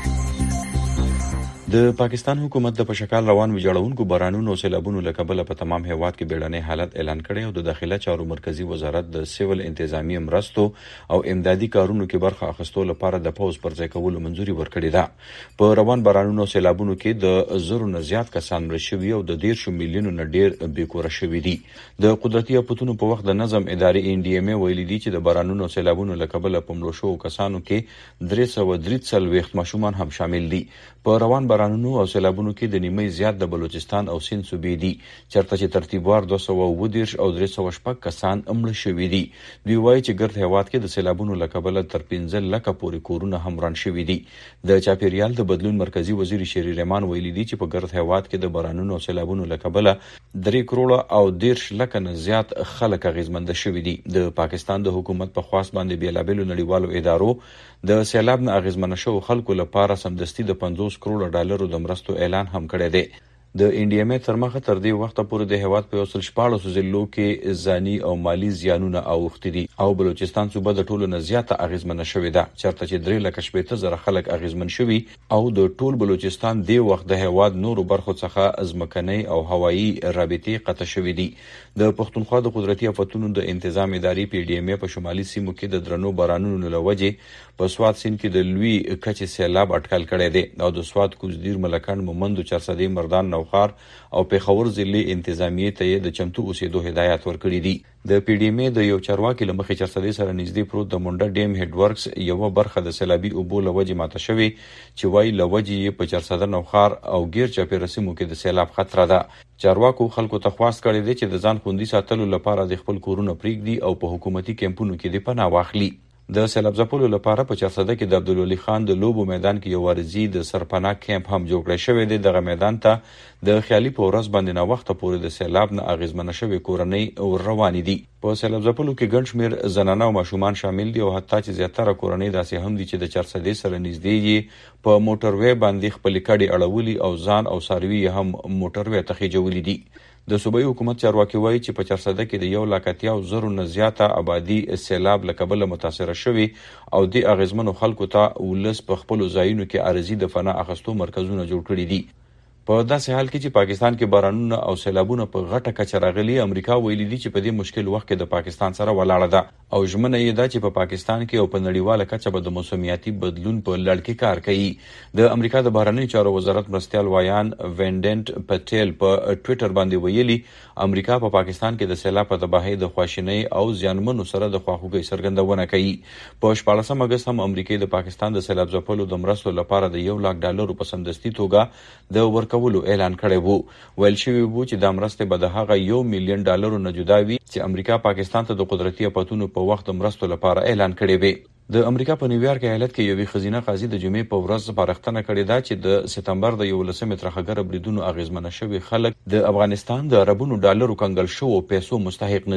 د پاکستان حکومت د پشکال روان ویجاړونکو بارانونو او سیلابونو له کبله په تمام هیواد کې بیړنی حالت اعلان کړی او د داخله چارو مرکزی وزارت د سیول انتظامی مرستو او امدادي کارونو کې برخه اخیستو لپاره د پوز پر ځای کولو منځوري ورکړې ده. په روان بارانونو او سیلابونو کې د زرو نه زیات کسان مړه شوي او د ډیر شو میلیونو نه ډیر بیکوره شوي دي. د قدرتي اپتونو په وخت د نظم ادارې ان ډي ام ای ویلي دي چې د بارانونو او سیلابونو له کبله په مړو شوو کسانو کې درې سوه درې څلوېښت ماشومان هم شامل دي. په روان بارانونو او سیلابونو کې د نیمه زیات د بلوچستان او سند صوبې دي چېرته چې ترتیبوار دوه سوه اووه دېرش او درې سوه شپږ کسان مړه شوي دي. دوی وایي چې ګرد هیواد کې د سیلابونو له کبله تر پنځه لکه پورې کورونه هم وران شوي دي. د چاپیریال د بدلون مرکزی وزیر شری رحمان ویلي دي چې په ګرد هیواد کې د بارانونو او سیلابونو له کبله درې کروړه او دېرش لکه نه زیات خلک اغیزمنده شوي دي. د پاکستان د حکومت په خواست باندې بیلابیلو نړیوالو ادارو د سیلاب نه اغیزمنه شوو خلکو لپاره سمدستي د پنځوس کروړه ډالرو د مرستو اعلان هم کړی دی. د ان ډي ام ای تر مخه تر دې وخته پورې د هیواد په یو سل شپاړسو ضلعو کې ځاني او مالی زیانونه اوښتي دي او بلوچستان صوبه د ټولو نه زیاته اغیزمنه شوې ده چېرته چې درې لکه شپېته زره خلک اغیزمن شوي او د ټول بلوچستان دې وخت د هیواد نورو برخو څخه ځمکنۍ او هوایي رابطې قطع شوې دي. د پښتونخوا د قدرتي آفتونو د انتظام ادارې پی ډي ام ای په شمالي سیمو کې د درنو بارانونو له وجې په سوات سیند کې د لوی کچې سیلاب اټکل کړی دی او د سوات کوزدیر ملکان مومند چرسدې مردان نوخار او پیښور ضلع انتظامیې ته د چمتو اوسېدو هدایت ورکړي دي. د پی ډي ام ای د یو چارواکي له مخې چرسدې سره نږدې پروت د مونډه ډیم هډ ورکس یوه برخه د سیلابي اوبو له وجې ماته شوې چې وایي له وجې یې په چرسده نوخار او غیر چاپیره سیمو کې د سیلاب خطره ده. چارواکو خلکو ته خواست کړی دی چې د ځان خوندي ساتلو لپاره د خپل کورونه پرېږدي او په حکومتي کیمپونو کې د پناه واخلي. د سیلاب ځپلو لپاره په چرسده کې د عبدالولي خان د لوبو میدان کې یو وارزي د سرپناه کیمپ هم جوړ کړی شوی دی. دغه میدان ته د خیالي په ورځ باندې نه وخته پورې د سیلاب نه اغیزمنه شوې کورنۍ روانې دي. په سیلاب ځپلو کې ګڼ شمېر زنانه او ماشومان شامل دي او حتی چې زیاتره کورنۍ داسې هم دي چې د چرسدې سره نږدې یې په موټروي باندې خپلې کډې اړولي او ځان او څاروي یې هم موټروي ته خېجولي دي. د صوبایي حکومت چارواکي وایي چې په چرسده کې د یو لاک اتیا زرو نه زیاته آبادي سیلاب له کبله متاثره شوي او د اغیزمنو خلکو ته ولس په خپلو ځایونو کې عارضي د پناه اخیستو مرکزونه جوړ کړي دي. په داسې حال کې چې پاکستان کې بارانونه او سیلابونه په غټه کچه راغلي امریکا ویلي دي چې په دې مشکل وخت کې د پاکستان سره ولاړه ده او ژمنه یې ده چې په پاکستان کې او په نړیواله کچه به د موسمیاتي بدلون په لړ کې کار کوي. د امریکا د بهرنیو چارو وزارت مرستیال وایان وینډنټ پټیل په ټویټر باندې ویلي امریکا په پا پاکستان کې د سیلاب په تباهۍ د خواشینۍ او زیانمنو سره د خواخوږۍ څرګندونه کوي. په شپاړسم اګست هم امریکا د پاکستان د سیلاب ځپلو د مرستو لپاره د یو لاک ډالرو په سمدستي توګه د ورکولو اعلان کړی وو. ویل شوي وو چې دا مرستې به د هغه یو میلیون ډالرو نه جدا وي چې امریکا پاکستان ته د قدرتي اپتونو په وخت د مرستو لپاره اعلان کړی وي. د امریکا په نیویارک ایالت کې یوې ښځینه قاضي د جمعې په ورځ سپارښتنه کړې ده چې د سپتمبر د یولسمې ترهګره بریدونو اغیزمنه شوي خلک د افغانستان د اربونو ډالرو کنګل شوو پیسو مستحق نه دي.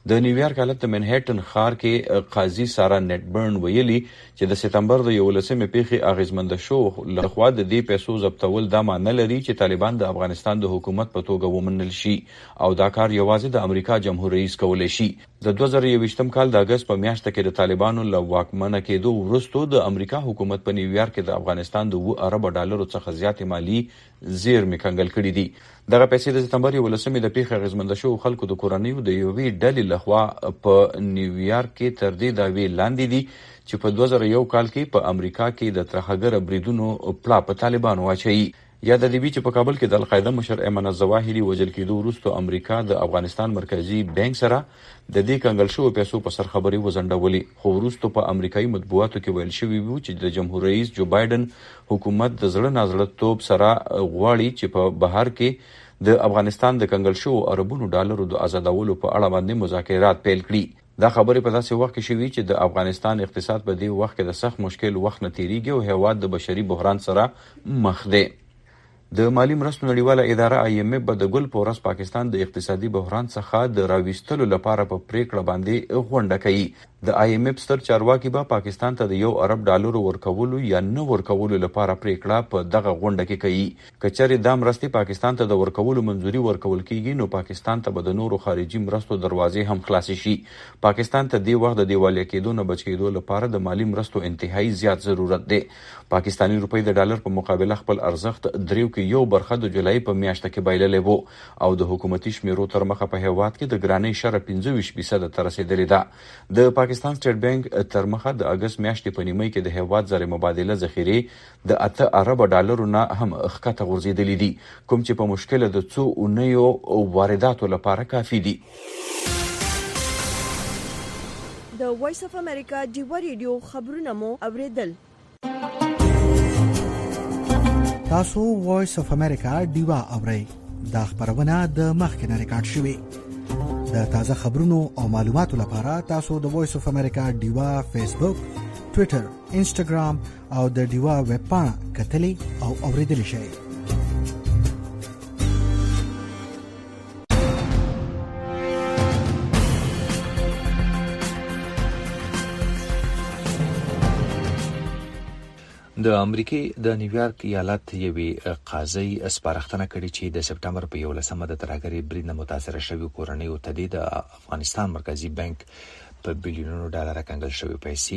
د نیویارک ایالت د منهټن ښار کې قاضي سارا نیټبرن ویلي چې د سپتمبر د یولسمې پیښې اغیزمنده شو لخوا د دې پیسو ضبطول دا معنی لري چې طالبان د افغانستان د حکومت په توګه ومنل شي او دا کار یوازې د امریکا جمهور رئیس کولی شي. د دوه زره یوویشتم کال د اګست په میاشت کې د طالبانو له واکمنه کېدو وروسته د امریکا حکومت په نیویارک کې د افغانستان د اووه اربه ډالرو څخه زیاتې مالي زیرمې کنګل کړي دي. دغه پیسې د سپتمبر یولسمې د پیښې اغیزمنده شوو خلکو د کورنیو د یوې ډلې لخوا په نیویارک کې تر دې دعوې لاندې دي چې په دوه زره یو کال کې په امریکا کې د ترهګر بریدونو پلا په طالبانو واچوي. یاد دی چې په کابل کې د القاعده مشر ایمن الظواهري وژل کېدو وروسته امریکا د افغانستان مرکزی بانک سره د دې کنګل شوو پیسو په سر خبري وزنډولې، خو وروسته په امریکایي مطبوعاتو کې ویل شوي وو چې د جمهور رئیس جو بایدن حکومت د زړه نازړه توپ سره غواړي چې په بهر کې د افغانستان د کنګل شوو اربونو ډالرو د آزادولو په اړه باندې مذاکرات پیل کړي. دا خبرې په داسې وخت کې شوي چې د افغانستان اقتصاد په دې وخت کې د سخت مشکل وخت نه تیریږي او هیواد د بشري بحران سره مخ دی. د مالی مرستو نړیواله اداره آی ایم اف به د ګل په ورځ پاکستان د اقتصادي بحران څخه د راویستلو لپاره په پریکړه باندې غونډه کوي. د آی ایم اف ستر چارواکي به پاکستان ته د یو ارب ډالرو ورکولو یا نه ورکولو لپاره پریکړه په دغه غونډه کې کوي. که چېرې دا مرستې پاکستان ته د ورکولو منظوري ورکول کیږي نو پاکستان ته به د نورو خارجي مرستو دروازې هم خلاصې شي. پاکستان ته دې وخت د دیوالیا کېدو نه بچ کېدو لپاره د مالی مرستو انتهایی زیات ضرورت دی. پاکستانی روپۍ د ډالر په مقابله خپل ارزښت دریو کې یو برخه د جولای په میاشت کې بایللې وو او د حکومتي شمیرو تر مخه په هیواد کې د ګرانۍ شره پنځه ویشت فیصده ته رسېدلې ده. د پاکستان سټیټ بانک تر مخه د اګست میاشتې په نیمه کې د هیواد زر مبادله ذخیرې د اته ارب ډالرو نه هم ښکته غورځېدلې دي، کوم چې په مشکله د څو اونیو وارداتو لپاره کافي دي. د وایس اف امریکا ډیوا ریډیو خبرونه مو اوریدل. تاسو وایس اف امریکا ډیوا اورئ. دا خبرونه د مخکنه ریکارډ شوې. د تازه خبرونو او معلوماتو لپاره تاسو د وایس اف امریکا ډیوا فیسبوک، ټوئیټر، انسټاګرام او د ډیوا ویب پاڼه کتلی او اوریدلی شئ. د امریکې د نیویارک ایالت یوې قاضي سپارښتنه کړې چې د سپتمبر په یولسمه د ترهګرۍ برید نه متاثره شوي کورنیو ته د افغانستان مرکزی بانک په بلیونونو ډالر کنګل شوي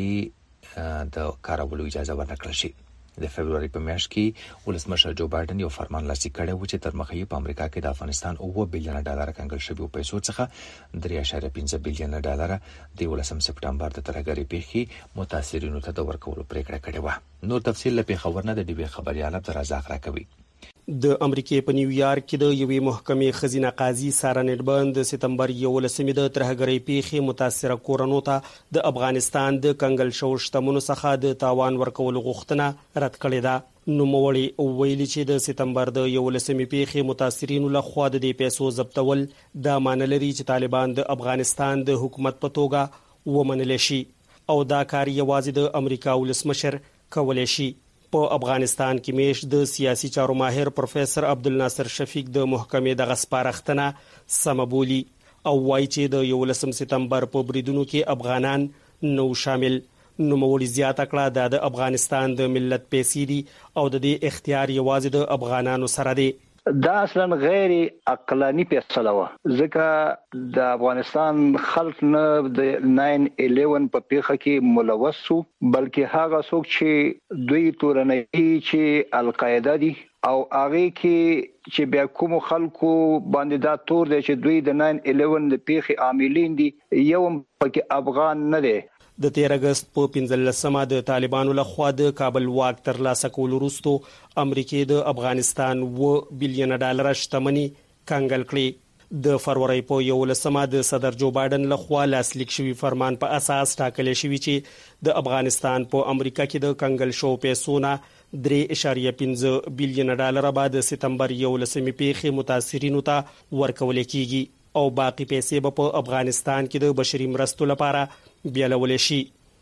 پیسې د کارولو اجازه ورنکړل شي. د فبرवरी په میاشت کې ولسمشر جو بایدن یو فرمان لاسلیک کړی و چې تر مخه یې په امریکا کې د افغانستان اووه بلیونه ډالر کنګل شوي پیسو څخه درې اعشاریه پنځه بلیونه ډالر د ولسم سپتمبر د ترهګرۍ پیښې متاثرینو ته د ورکولو پریکړه کړې و. نور تفصیل له پیښور نه د ډیوی خبريال عبدالرزاق راکوي. د امریکې په نیویارک کې د یوې محکمې خزینه قاضي سارا نیټبرن د سپتمبر یولسمې د ترهګرۍ پیښې متاثره کورنو ته د افغانستان د کنګل شوو شتمنو څخه د تاوان ورکولو غوښتنه رد کړې ده. نوموړي ویلي چې د سپتمبر د یولسمې پیښې متاثرینو لخوا د دې پیسو ضبطول دا معنی لري چې طالبان د افغانستان د حکومت په توګه ومنل شي او دا کار یوازې د امریکا ولسمشر کولی شي. په افغانستان کې میش د سیاسي چارو ماهر پروفیسور عبدالناصر شفیق د محکمې د غسپارښتنه سم بولی او وایي چې د یولسم سپتمبر په بریدونو کې افغانان نو شامل. نوموړي زیاته کړه د افغانستان د ملت پیسې دي او د دې اختیار یوازې د افغانانو سره دی. دا اصلا غیر عقلانی فیصله و، ځکه د افغانستان خلک نه د ناین الیون په پیښه کې ملوث شو، بلکې هغه څوک چې دوی تورنۍ چې القاعده دي او هغه کې چې بیا کوم خلکو باندې دا تور دی چې دوی د ناین الیون د پیښې عاملین دي، یو پکې افغان نه دی. د تیر اگست په پنځلسمه د طالبانو لخوا د کابل واک ترلاسه کولو وروسته امریکا د افغانستان اووه بلیونه ډالر شتمنۍ کنګل کړې. د فروری په یولسمه د صدر جو بایدن لخوا لاسلیک شوی فرمان په اساس ټاکل شوی چې د افغانستان په امریکا کې د کنګل شو پیسو نه درې اعشاریه پنځه بلیونه ډالر به د سپتمبر یولسمې پیښې متاثرینو ته ورکول کیږي او باقی پیسې به په افغانستان کې د بشري مرستو لپاره بیلول شي.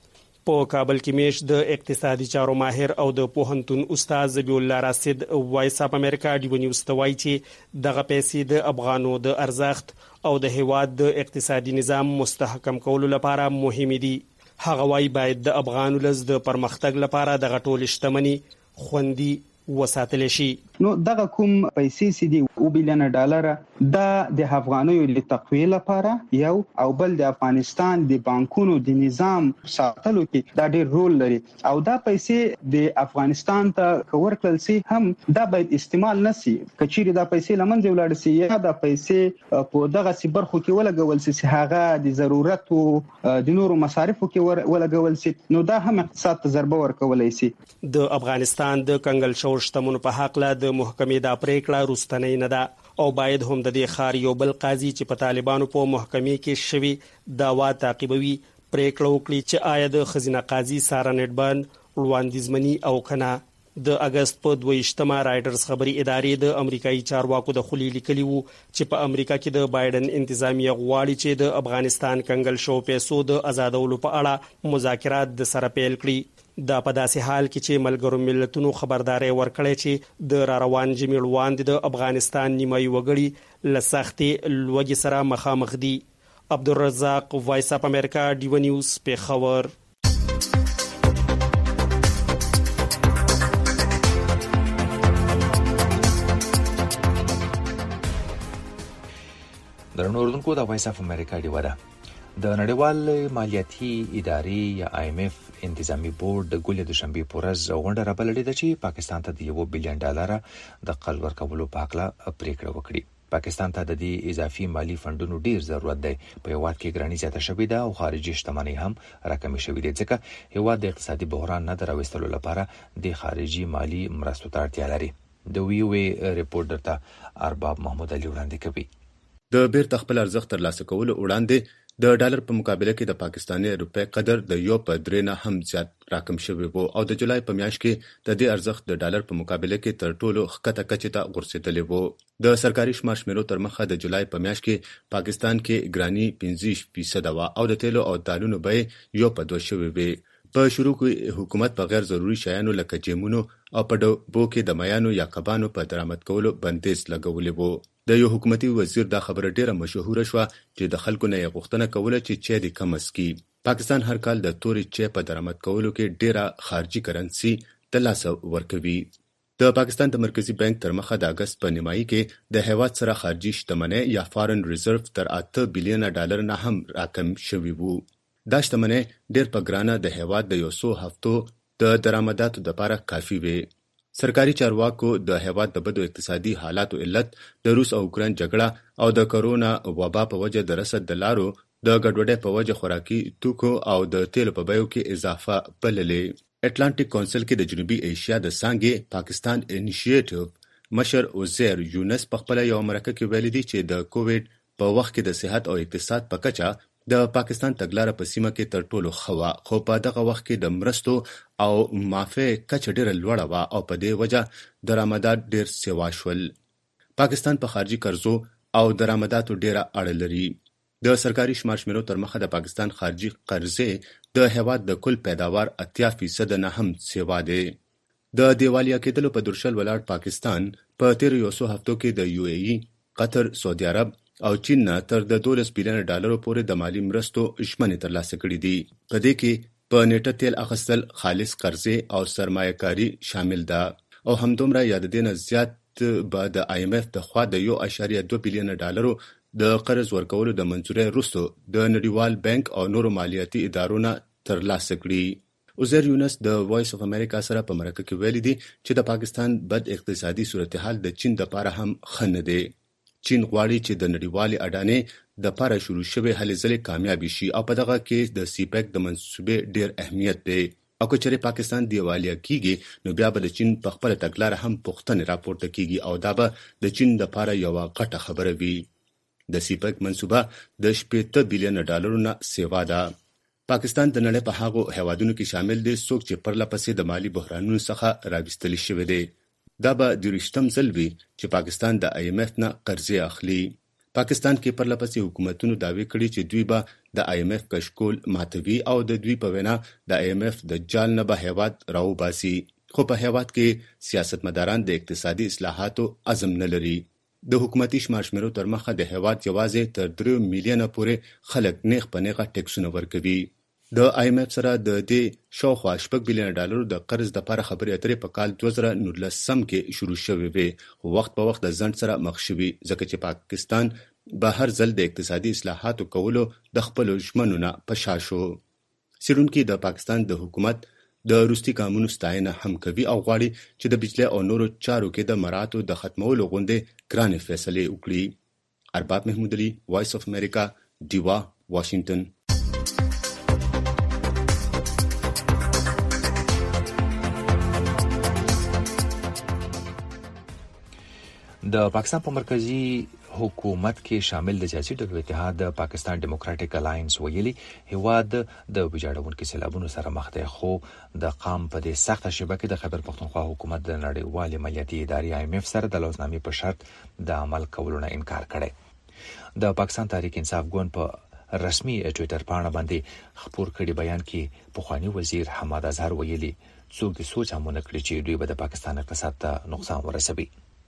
په کابل کې میش د اقتصادي چارو ماهر او د پوهنتون استاد ذبیح الله راشد وایس اف امریکا ډیو نیوز ته وایي چې دغه پیسې د افغانو د ارزښت او د هیواد د اقتصادي نظام مستحکم کولو لپاره مهمه دي. هغه وایي باید د افغان ولس د پرمختګ لپاره دغه ټول شتمني خوندي وساتل شي. نو دغه کوم پیسې سي دي او بلین ډالر دا د افغانیو د تقویه لپاره یو او بل د افغانستان د بانکونو د نظام ساتلو کې دا ډېر رول لري او دا پیسې د افغانستان ته ورکړل سي هم دا باید استعمال نشي. کچېری دا پیسې لمنځه ولاړ سي یا دا پیسې په دغه سی برخو کې ولګول سي هغه د ضرورت او د نورو مصارفو کې ولګول سي نو دا هم اقتصاد ته ضربه ورکولای سي. د افغانستان د کنګل شو شتمنو په حق له د محکمې د پریکړه روستنی نه ده او باید هم د دې خار یو بل قاضي چې په طالبانو په محکمې کې شوی داوا تعقیبوي پریکړه وکړي چې آیا د خزینه قاضي سارا نډبان وړاندیزمنی او کنه. د اگست په دویشتمه رائټرز خبري ادارې د امریکایي چارواکو د خلی لیکلی وو چې په امریکا کې د بایدن انتظامیه غواړي چې د افغانستان کنګل شو پیسو د آزادولو په اړه مذاکرات د سره پیل کړي. دا په داسې حال کې چې ملګرو ملتونو خبرداري ورکړې چې د را روان جمیل واند د افغانستان نیمایي وګړي لسختې لوګي سره مخامخ دي. عبدالرزاق وایس اف امریکا ډیو نیوز پیښور. درنو اوردونکو د وایس اف امریکا ډیو ده د نړیوال مالیاتي ادارې یا آی ایم اف انتظامی بورډ د ګولې د شنبې په ورځ غونډه راپلړې ده چې پاکستان ته د یو بلین ډالر د قرض ورکولو په اړه پریکړه وکړي. پاکستان ته د دې اضافي مالی فندونو ډیر ضرورت دی. په هیواد کې ګرانی زیاته شوې ده او خارجي شتمنۍ هم راکمې شوې ده ځکه هیواد د اقتصادي بحران نه دراوستلو لپاره د خارجي مالی مرستو ته اړتیا لري. د ویو ای ریپورټر ته ارباب محمود علي وړاندې کوي. د بیرته خپل ارزښت ترلاسه کولو وړاندې د ډالر په مقابله کې د پاکستاني روپی قدر د یو په درې نه هم زیات راکم شوی وو او د جولای په میاشت کې د دې ارزښت د ډالر په مقابله کې تر ټولو ښکته کچې ته غورځېدلی وو. د سرکاري شمار شمیرو تر مخه د جولای په میاشت کې پاکستان کې ګرانی پنځه فیصد وه او د تیلو او دالونو بیې یو په دوه شوې وې. په شروع کې حکومت په غیر ضروري شیانو لکه جیمونو او په ډبو کې د میانو یا کبانو په درآمد کولو بندیز لګولی وو. د یو حکومتي وزیر دا خبره ډیره مشهوره شوه چې د خلکو نه یې غوښتنه کوله چې چای دې کم اسکي. پاکستان هر کال د تورې چای په درآمد کولو کې ډیره خارجي کرنسي ترلاسه ورکوي. د پاکستان د مرکزی بانک تر مخه د اگست په نیمایي کې د هیواد سره خارجي شتمنۍ یا فارن ریزرو تر اته بلین ډالر نه هم راکم شوي وو. دا شتمنۍ ډیر په ګرانه د هیواد د یو څو هفتو د درآمداتو لپاره کافي وي. سرکاري چارواکو د هیواد د بدو اقتصادي حالاتو علت د روس او اوکراین جګړه او د کرونا وبا په وجه د رسد د لارو د ګډوډۍ په وجه خوراکي توکو او د تیلو په بیو کې اضافه بللې. اټلانټیک کونسل کې د جنوبي ایشیا د څانګې پاکستان انیشیټیو مشر عزیر یونس په خپل یو مرکه کې ویلي دي چې د کووډ په وخت کې د صحت او اقتصاد په کچه د پاکستان تګلاره په سیمه کې تر ټولو ښه وه خو په دغه وخت کې د مرستو او معافۍ کچه ډیره لوړه وه او په دې وجه درآمدات ډیر سیوا شول. پاکستان په خارجي قرضو او درآمداتو ډیره اړه لري. د سرکاري شمار شمیرو تر مخه د پاکستان خارجي قرضې د هیواد د کل پیداوار اتیا فیصد نه هم سیوا دی. د دیوالیا کېدلو په درشل ولاړ پاکستان په تیرو یو څو هفتو کې د یو ای ای، قطر، سعودي عرب او چین نه تر د دولس بلین ډالرو پورې د مالی مرستو ژمنې ترلاسه کړي دي. په دې کې په نیټه تیل اخیستل، خالص قرضې او سرمایه کاري شامل ده او همدومره یا د دې نه زیات به د آی ایم اف د خوا د یو اعشاریه دوه بلین ډالرو د قرض ورکولو د منظورۍ وروسته د نړیوال بانک او نورو مالیاتي ادارو نه ترلاسه کړي. عزیر یونس د وایس اف امریکا سره په مرکه کې ویلي دي چې د پاکستان بد اقتصادي صورتحال د چین لپاره هم ښه نه دی. چین غواړي چې د نړیوالې اډانې د پاره شروع شوی هلې ځلې کامیابی شي او په دغه کې د سی پیک د منصوبې ډیر اهمیت دی. او که چېرې پاکستان دیوالیا کیږي نو بیا به د چین په خپل تګلاره هم پوښتنې راپورته کیږي او دا به د چین لپاره یو غټه خبره وي. د سی پیک منصوبه د شپږ بلین ډالرو نه سیوا ده. پاکستان د نړۍ په هغو هیوادونو کې شامل دی څوک چې پرله پسې د مالی بحرانونو څخه راوستل شوی دی. دا به د رښتم ځل وي چې پاکستان د آی ایم اف نه قرضې اخلي. پاکستان کې پرلپسې حکومتونو دعوی کړي چې دوی به د آی ایم ایف کشکول ماتوي او د دوی په وینا د آی ایم ایف د جال نه به هیواد راوباسي، خو په هیواد کې سیاستمداران د اقتصادي اصلاحاتو عزم نه لري. د حکومتي شمارشمیرو تر مخه د هیواد یوازې تر درې میلیونه پورې خلک نیغ په نیغه ټیکسونه ورکوي. د آی ایم ایف سره د دې شاوخوا شپږ بلیون ډالرو د قرض لپاره خبرې اترې په کال دوه زره نولسم کې شروع شوې وې، خو وخت په وخت د ځنډ سره مخ شوي ځکه چې پاکستان به هر ځل د اقتصادي اصلاحاتو کولو د خپلو ژمنو نه په شا شو. څېړونکي د پاکستان د حکومت د وروستي ګامونو ستاینه هم کوي او غواړي چې د بجلي او نورو چارو کې د مراعاتو د ختمولو غوندې ګرانې فیصلې وکړي. ارباب محمود علي، وایس اف امریکا، ډیوا، واشنگټن. د پاکستان په مرکزی حکومت کې شامل د سیاسي ډلو اتحاد د پاکستان ډیموکراټک الاینس ویلي هیواد د ویجاړونکو سیلابونو سره مخ دی، خو د قام په دې سخته شیبه کې د خیبر پختونخوا حکومت د نړیوال مالیاتي ادارې آی ایم ایف سره د لوزنامې په شرط د عمل کولو نه انکار کړی. د پاکستان تحریک انصاف ګوند په رسمي ټوئیټر پاڼه باندې خبر کړي بیان کې پخوانی وزیر حماد اظهر ویلي څوک د سوچ هم نه کړی چې دوی به د پاکستان اقتصاد ته نقصان ورسوي.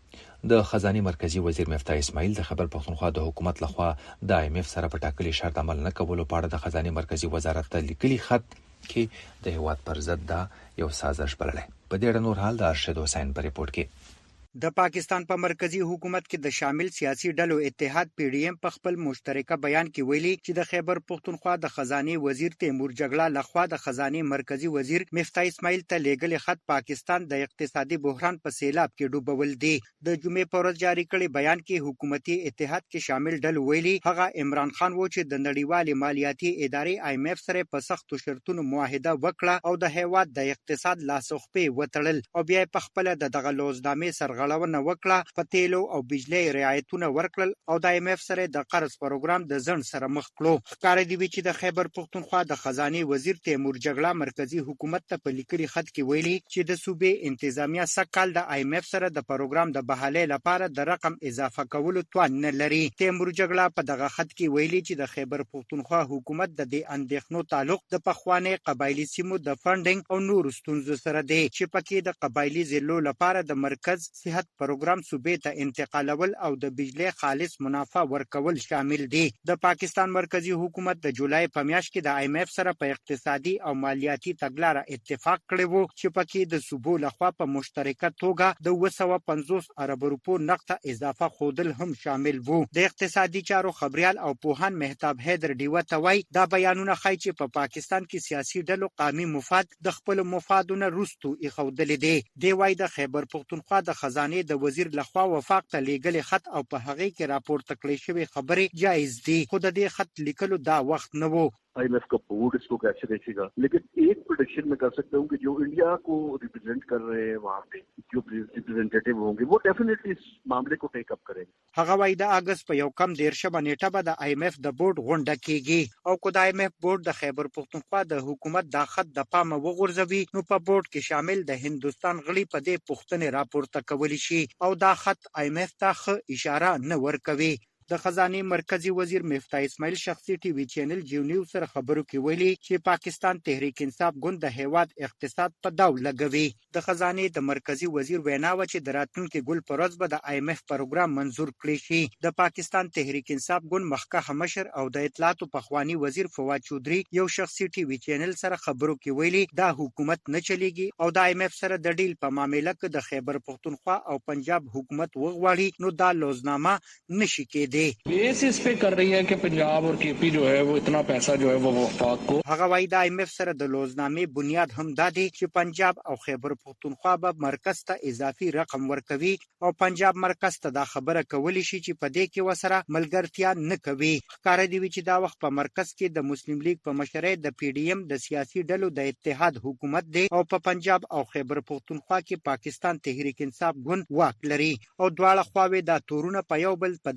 د خزانه مرکزی وزیر مفتاح اسماعیل د خیبر پختونخوا د حکومت لخوا د آی ایم ایف سره په ټاکلي شرط عمل نه کولو په اړه د خزانه مرکزی وزارت ته لیکلي خط کې د هیواد پر ضد دا یو سازش بللی. په دې اړه نور حال د ارشد حسین په ریپورت کې. د پاکستان په مرکزی حکومت کې د شامل سیاسي ډلو اتحاد پی ډی ایم په خپل مشترکه بیان کې ویلي چې د خیبر پختونخوا د خزانه وزیر تیمور جګړه لخوا د خزانه مرکزی وزیر مفتاح اسماعیل ته لیږلي خط پاکستان د اقتصادي بحران په سیلاب کې ډوبول دي. د جمعې په ورځ جاری کړي بیان کې حکومتي اتحاد کې شامل ډلو ویلي هغه عمران خان و چې د نړیوال مالیاتي ادارې آی ایم ایف سره په سختو شرطونو معاهده وکړه او د هیواد د اقتصاد لاسوخپې وتړل او بیا په خپل د دغه لوزنامې سرغړونه وکړه، په تیلو او بجلی رعایتونه ورکړل او د آی ایم ایف سره د قرض پروګرام د ځنډ سره مخ کړو. ښکار دی چې د خیبر پختونخوا د خزانه وزیر تیمور جګړه مرکزی حکومت ته په لیکلي خط کې ویلي چې د صوبې انتظامیه سکهال د آی ایم ایف سره د پروګرام د بحالې لپاره د رقم اضافه کولو توان نه لري. تیمور جګړه په دغه خط کې ویلي چې د خیبر پختونخوا حکومت د دې اندېښنو تعلق د پخوانی قبایلی سیمو د فنډینګ او نور ستونزو سره دی چې پکې د قبایلی ضلعو لپاره د مرکز صحت پروګرام صوبې ته انتقالول او د بجلی خالص منافع ورکول شامل دي. د پاکستان مرکزی حکومت د جولای په میاشت کې د آی ایم ایف سره په اقتصادي او مالیاتي تګلارې اتفاق کړی وو چې پکې د صوبو لخوا په مشترکه توګه د دوه سوه پنځوس ارب روپو نقد اضافه خودل هم شامل وو. د اقتصادي چارو خبريال او پوهان مهتاب حیدر ډیوه توای دا بیانونه ښایي چې په پاکستان کې سیاسي ډلو قومي مفاد د خپل مفادونو رستو ایښودل دي. دی وای د خیبر پختونخوا د خزانه د وزیر لخوا وفاق ته لیږلي خط او په هغه کې راپورته کړې شوی خبرې جایز دي، خو د دې خط لیکلو دا وخت نه وو. आई एम एफ का बोर्ड इसको कैसे देखेगा, लेकिन एक प्रेडिक्शन में कर सकता हूँ कि जो इंडिया को रिप्रेजेंट कर रहे हैं वहाँ पे जो रिप्रेजेंटेटिव होंगे वो डेफिनेटली इस मामले को टेक अप करेंगे. هغه وای د اگست په یو کم دیرشمه نیټه به د آی ایم ایف د بورډ غونډه کیږي او کو د آی ایم ایف بورډ د خیبر پختونخوا د حکومت د خط د پامه وغورځوي نو په بورډ کې شامل د هندستان غړي په دې پوښتنې راپورته کولی شي او دا خط آی ایم ایف ته اشاره نه ورکوي. د خزانه مرکزی وزیر مفتاح اسماعیل شخصي ټي وي چینل جیو نیوز سره خبرو کې ویلي چې پاکستان تحریک انصاف ګوند د هیواد اقتصاد په داو لګوي. د خزانه د مرکزی وزیر وینا و چې د راتلونکي ګل پروز به د آی ایم ایف پروګرام منزور کړي شي. د پاکستان تحریک انصاف ګوند مخکښ مشر او د اطلاعات پخوانی وزیر فواد چودري یو شخصي ټي وي چینل سره خبرو کې ویلي دا حکومت نه چلیږي او د آی ایم ایف سره د ډیل په معاملې کې د خیبر پختونخوا او پنجاب حکومت وغواړي نو دا لوزنامه نشي کېدی. बेस इस पे कर रही है कि पंजाब और केपी जो है वो इतना पैसा जो है वो वफाक को هغه وای د آی ایم ایف سره د لوزنامې بنیاد هم دادی چې پنجاب او خیبر پختونخوا به مرکز ته اضافي رقم ورکوي او پنجاب مرکز ته دا خبره کولی شي چې په دې کې وسره ملګرتیا نه کوي. ښکار دی چې دا وخت په مرکز کې د مسلم لیگ په مشرۍ د پی ډی ایم د سیاسي ډلو د اتحاد حکومت دی او په پنجاب او خیبر پختونخوا کې پاکستان تحریک انصاف ګوند واک لري او دواړه خواوې د تورونه په یو بل په داسې حال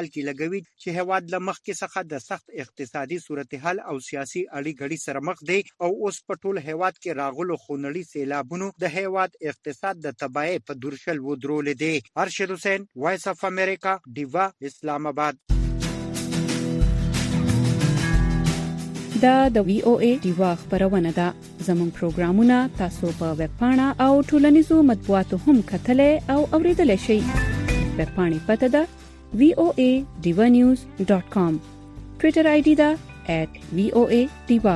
کې لګوي چې هیواد له مخکې څخه د سخت اقتصادي صورتحال او سیاسي اړیګړې سره مخ دی او اوس په ټول هیواد کې راغلو خونړي سیلابونو د هیواد اقتصاد د تباہي په درشل ودرول دي. ارشد حسین، وایس اف امریکا، ډیوا، اسلام آباد. دا د وی او ای ډیوا خبرونه ده. زموږ پروګرامونه تاسو په ویب پاڼه او ټولنیزو مطبوعاتو هم کتلای او اوریدلای شئ. ویب پاڼې پته ده وی او ای ډیوا نیوز ډاٹ کام. ټویټر آی ډی ده ایٹ وی او ای ډیوا.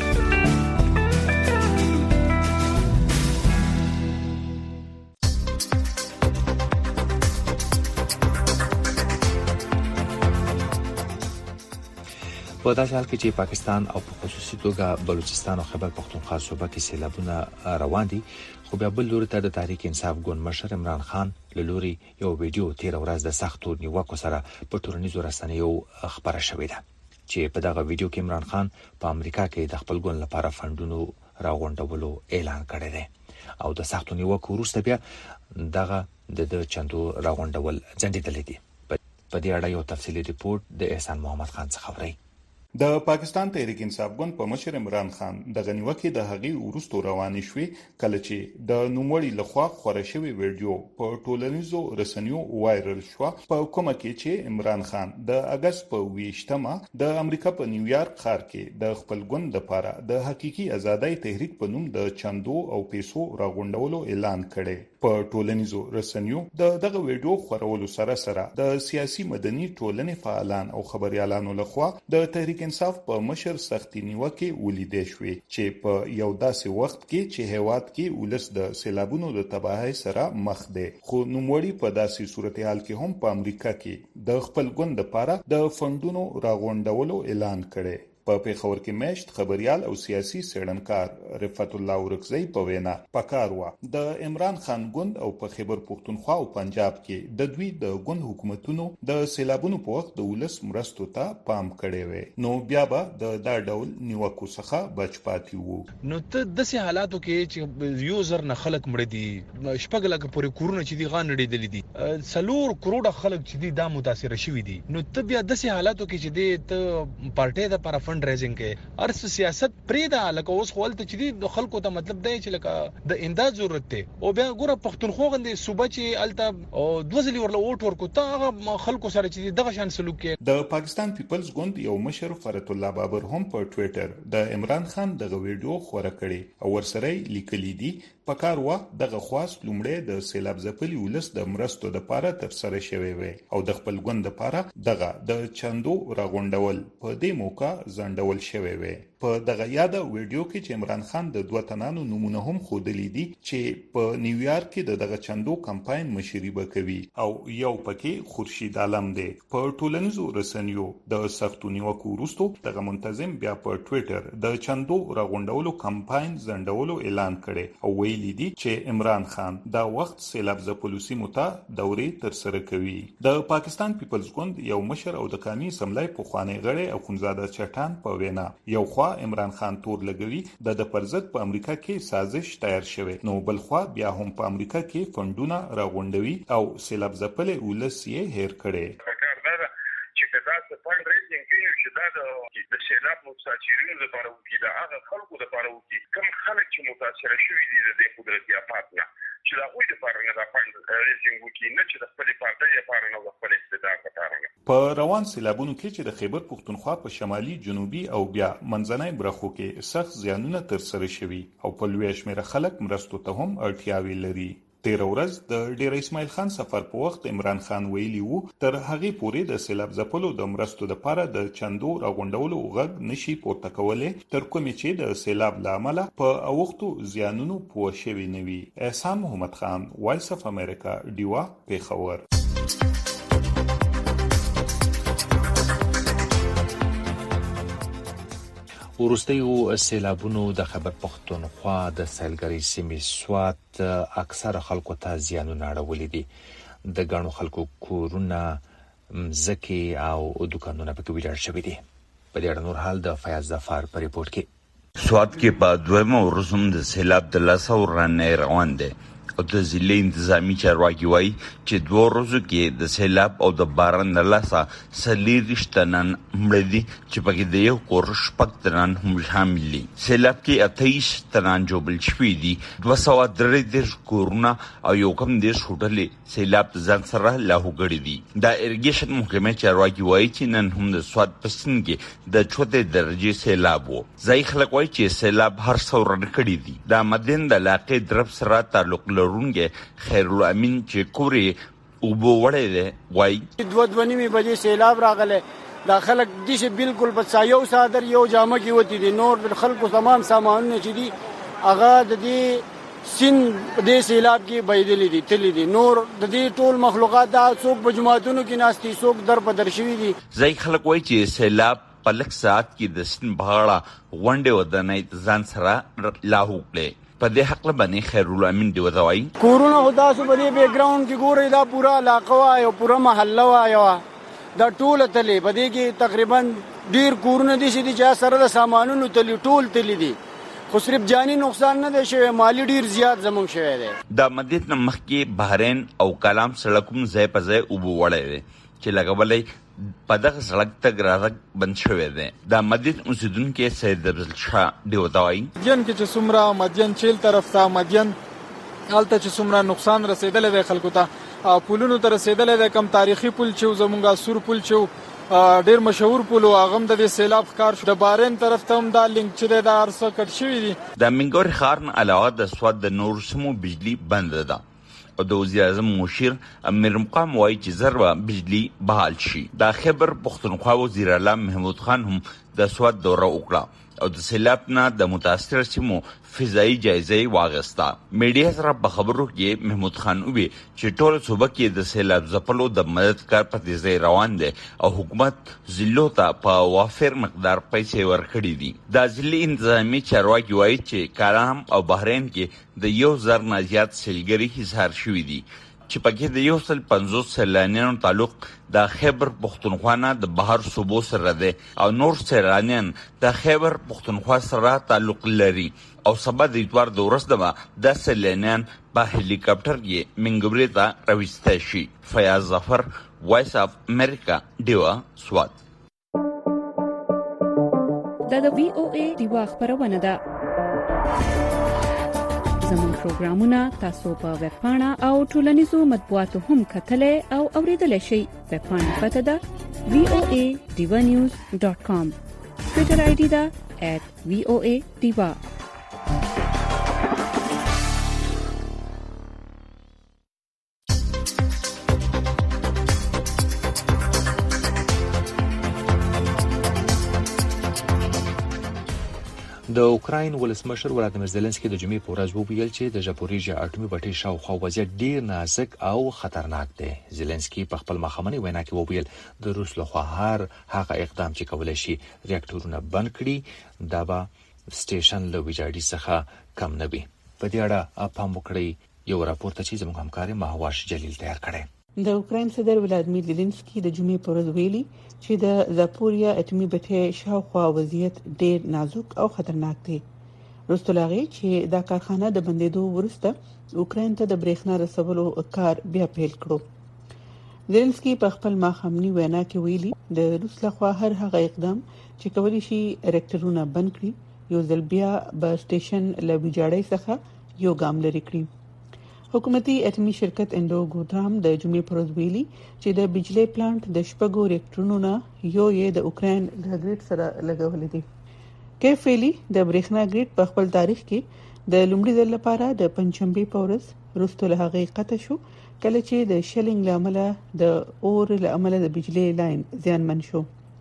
په داسې حال کې چې پاکستان او په خصوصي توګه بلوچستان او خیبر پختونخوا صوبه کې سیلابونه روان دي، خو بیا بل لوري ته د تحریک انصاف ګوند مشر عمران خان له لوري یو ویډیو تیر ورځ د سختو نیوکو سره په ټولنیزو رسنیو خبره شوې ده چې په دغه ویډیو کې عمران خان په امریکا کې د خپل ګوند لپاره فندونو راغونډولو اعلان کړی دی او د سختو نیوکو وروسته بیا دغه د چندو راغونډول ځنډېدلې دي. په دې اړه یو تفصیلي ریپورت د احسان محمد خان څخه اورئ. د پاکستان تحریک انصاف ګوند په مشر عمران خان د غنیوکې د هغې ورستو روانې شوې کله چې د نوموړي لخوا خورا شوی ویډیو په ټولنیزو رسنیو وایرل شو، په کومه کې چې عمران خان د اگست په ویشتمه د امریکا په نیویارک ښار کې د خپل ګوند لپاره د حقيقي ازادۍ تحریک په نوم د چندو او پیسو راغونډولو اعلان کړي. په ټولنیزو رسنیو د دغه ویډیو خورولو سره سره د سیاسي مدني ټولنې فعالان او خبريالانو لخوا د تحریک انصاف په مشر سختي نیوکه ولیدې شوې چې په یو داسې وخت کې چې هیواد کې ولس د سیلابونو د تباہي سره مخ دی، خو نوموړي په داسې صورتحال کې هم په امریکا کې د خپل ګوند لپاره د فندونو راغونډولو اعلان کړي. په پیښور کې مېشت خبريال او سیاسي څېړنکار رفعت الله ورکزی په وینا پکاروا د عمران خان ګوند او په خیبر پختونخوا او پنجاب کې د دوی د ګوند حکومتونو د سیلابونو په وخت د ولس مرستو ته پام کړی وي، نو بیا به د دا ډول نیوکو څخه بچ پاتې وو. نو ته د سه حالاتو کې چې یوزر نه خلک مړ دي، شپږ لکه پورې کورونه چې دی غان نړیدل دي، څلور کروڑه خلک چې دی دا متاثر شوي دي، نو ته بیا د سه حالاتو کې چې دی ته پارټي د لپاره فند ریزینګ کې ارس سیاست پریدا لکه اوس خپلته چې د خلکو ته مطلب دی چې لکه د امداد ضرورت دی او بیا ګوره پښتونخوا غندې صوبه چې الته او دوزلی ورله اوټ ورکو ته هغه خلکو سره چې دغه شان سلوک کې. د پاکستان پیپلز ګوند یو مشر فرت الله بابر هم په ټوئیټر د عمران خان دغه ویډیو خبره کړي او ورسره لیکلي دي پکاروا دغه خواست لومړی د سیلاب ځپلي ولس د مرستو د لپاره تر سره شوی وي او د خپل ګوند لپاره دغه د چندو راغونډول په دې موقع ځنډول شوی وي. په دغه یاده ویډیو کې چې عمران خان د دوه تنانو نمونه هم خودلې دي چې په نیویارک کې دغه چندو کمپاین مشري وکوي او یو پکې خورشید عالم دی. په ټولنیزو رسنیو د سختو نیوکو وروسته دغه منتظم بیا په ټوئیټر د چندو راغونډولو کمپاین ځنډولو اعلان کړي او ویلي دي چې عمران خان دا وخت سیلاب ځپلو سیمو ته دورې تر سره کوي. د پاکستان پیپلز ګوند یو مشر او د قومي اسمبلی پخوانی غړی اخونزاده چټان په وینا یو خوا عمران خان تور لګوي د د پرزت په امریکا کې سازش تیار شوی، نو بل خوا بیا هم په امریکا کې فندونه راغونډوي او سیلاب ځپلې ولس یې هیر کړي. چې کدا څه فند ریزینګ کوي چې دا د سیلاب متاثرینو لپاره وکړي، د هغه خلکو لپاره وکړي کوم خلک چې متاثر شوي دي د قدرتي آفات نه، چې دا غوښتي لپاره نه دا فند ریزینګ وکړي، نه چې د خپل پارټي لپاره نه د خپل استعداد لپاره نه. په روان سیلابونو کې چې د خیبر پختونخوا په شمالي جنوبي او بیا منځنۍ برخو کې سخت زیانونه تر سره شوي او په لوی شمېر خلک مرستو ته هم اړتیاوي لري. تیر ورځ د ډیر اسماعیل خان سفر په وخت عمران خان ویلي وو تر هغه پورې د سیلاب ځپلو د مرستو لپاره د چندو راغونډولو غږ نشي پورته کولای تر کومې چې د سیلاب لامل په اوختو زیانونو پوه شوي نوي. احسان محمد خان، وایس اف امریکا، ډیوا، پیښور. ورستیو سیلابونو د خیبر پختونخوا د سیلګری سیمې سوات اکثره خلکو ته زیانونه اړولې دي. د ګڼو خلکو کورونه، مځکې او دکانونه پکې ویجاړ شوي دي. په دې اړه نور حال د فیاض ظفر په ریپورت کې. سوات کې په دویمه ورځ هم د سیلاب د لاسه ورانې روان دي او د ضلع انتظامی چارواکي وایي چې دوه ورځو کې د سیلاب او د باران له لاسه څلېرویشت تنان مړه دي چې پکې د یو کور شپږ تنان هم شامل دي. سیلاب کې اته ویشت تنان ژوبل شوي دي. دوه سوه درې دېرش کورونه او یو کم دېرش هوټلې سیلاب ځان سره لاهو کړي دي. د اریګیشن محکمې چارواکي وایي چې نن هم د سوات په سیند کې د چوتې درجې سیلاب و. ځایي خلک وایي چې سیلاب هر څه وران کړي دي. د مدین د علاقې درب سره تعلق لرونکی خیرالامین چې کورې اوبو وړی دی وایي دوه دوه نیمې بجې سیلاب راغلی. دا خلک دي چې بالکل په یو څادر یو جامه کې وتی دي. نور د خلکو تمام سامانونه چې دي هغه د دې سین د سیلاب کې بهیدلي دي تللی دي. نور د دې ټول مخلوقات دا څوک په جماعتونو کې ناستي څوک در په در شوي دي. ځایي خلک وایي چې سیلاب په لږ ساعت کې د سیند په غاړه غونډې ودانۍ ځان سره لاهو کړې. په دې حق باندې خیرالامین دی وځوي کورونه خدا سو په دې بیک ګراوند کې ګوري دا پورا علاقه وا او پورا محله وا یو دا ټول تلې په دې کې تقریبا ډیر کورونه دي چې د سره د سامانونو تلې ټول تلې دي. خو صرف جانی نقصان نه دی شوی مالی ډیر زیات زمونږ شوی دی. د مدینه نه مخکې بحرین او کلام سړکوم ځای په ځای اوبه وړی دی چې لګولې په دغه سړک تګ راتګ بند شوی دی. د مدینه اوسیدونکي سید افضل شاه دی وایي مدین کې چې څومره مدین چیل طرف ته مدین هلته چې څومره نقصان رسیدلی دی خلکو ته پولونو ته رسیدلی دی. کم تاریخي پل چې زمونږ سور پل چې ډیر مشهور پل او هغه هم د سیلاب ښکار شو. د بارین طرف ته هم دا لینک چې دی دا هر څه کټ شوي دي. د منګورې ښار نه علاوه د سوات د نورو سیمو بجلي بنده ده او د وزیر اعظم مشیر امیر مقام وایي چې زر به بجلي بحال شي. د خیبر پښتونخوا وزیر اعلی محمود خان هم د سوات دوره وکړه او د سیلاب نه د متاثر سیمو فضایي جایزه واغسته. میډیا سره په خبرو کې محمود خان وویل چې ټول صوبه کې د سیلاب ځپلو د مدد کار په تیزی روان دی او حکومت ضلعو ته په وافر مقدار پیسې ورکړي دي. د ضلعي انتظامي چارواکي وایي چې کلام او بحرین کې د یو زر نه زیات سیلګري حصار شوي دي چې پکې د یو سل پنځوس سیلانیانو تعلق د خیبر پښتونخوا نه د بهر صوبو سره دی او نور سیلانیان د خیبر پښتونخوا سره تعلق لري او سبا د اتوار د ورځ به د سیلانیان په هلیکاپټر کې منګورې ته راوستل شي. فیاض ظفر وایس اف امریکا دیوا سوات. دا د وی او ای دیوا خبرونه ده. زموږ پروګرامونه تاسو په ویب پاڼه او ټولنیزو مطبوعاتو هم کتلای او اوریدلای شئ. ویب پاڼه پته ده وی او ای دیوا نیوز ډاٹ کام. ټویټر آی ډي ده ایٹ وی او ای دیوا. د اوکراین ولسمشر ولادیمیر زيلنسکي د جمعې په ورځ وویل چې د ژاپوریژیا اټومي بټۍ شاوخوا وضعیت ډیر نازک او خطرناک دی. زيلنسکي په خپل مخامنۍ وینا کې وویل د روس لخوا هر هغه اقدام چې کولای شي ریاکټورونه بند کړي دا به سټیشن له ویجاړي څخه کم نه وي. په دې اړه پام وکړئ. یو راپور ته چې زموږ همکار مهواش جلیل تیار کړی. د اوکراین صدر ولادیمیر زيلنسکي د جمعې په ورځ ویلي چې د زاپوریا اټومي بټۍ شاوخوا وضعیت ډیر نازک او خطرناک دی. وروسته لا غي چې دا کارخانه د بندیدو وروسته اوکراین ته د برېښنا رسولو کار بیا پیل کړو. زيلنسکي په خپل ماخامني وینا کې ویلي د روس لخوا هر هغه اقدام چې کولی شي ریاکټورونه بند کړي یو ځل بیا به سټیشن له ویجاړۍ څخه یو ګام لري کړي. حکومتي اټومي شرکت اندو ګودرام د جمعې پر ورځ ویلي چې د بجلی پلانټ د شپږو ریاکټورونو نه یو یې د اوکراین د ګریډ سره لګولې دي. کیف ویلي د برېښنا ګریډ په خپل تاریخ کې د لومړي ځل لپاره د پنځشنبه په ورځ وروسته له هغې قطع شو کله چې د شلینګ لامل د اور لامل د بجلی لاین زیانمن شو.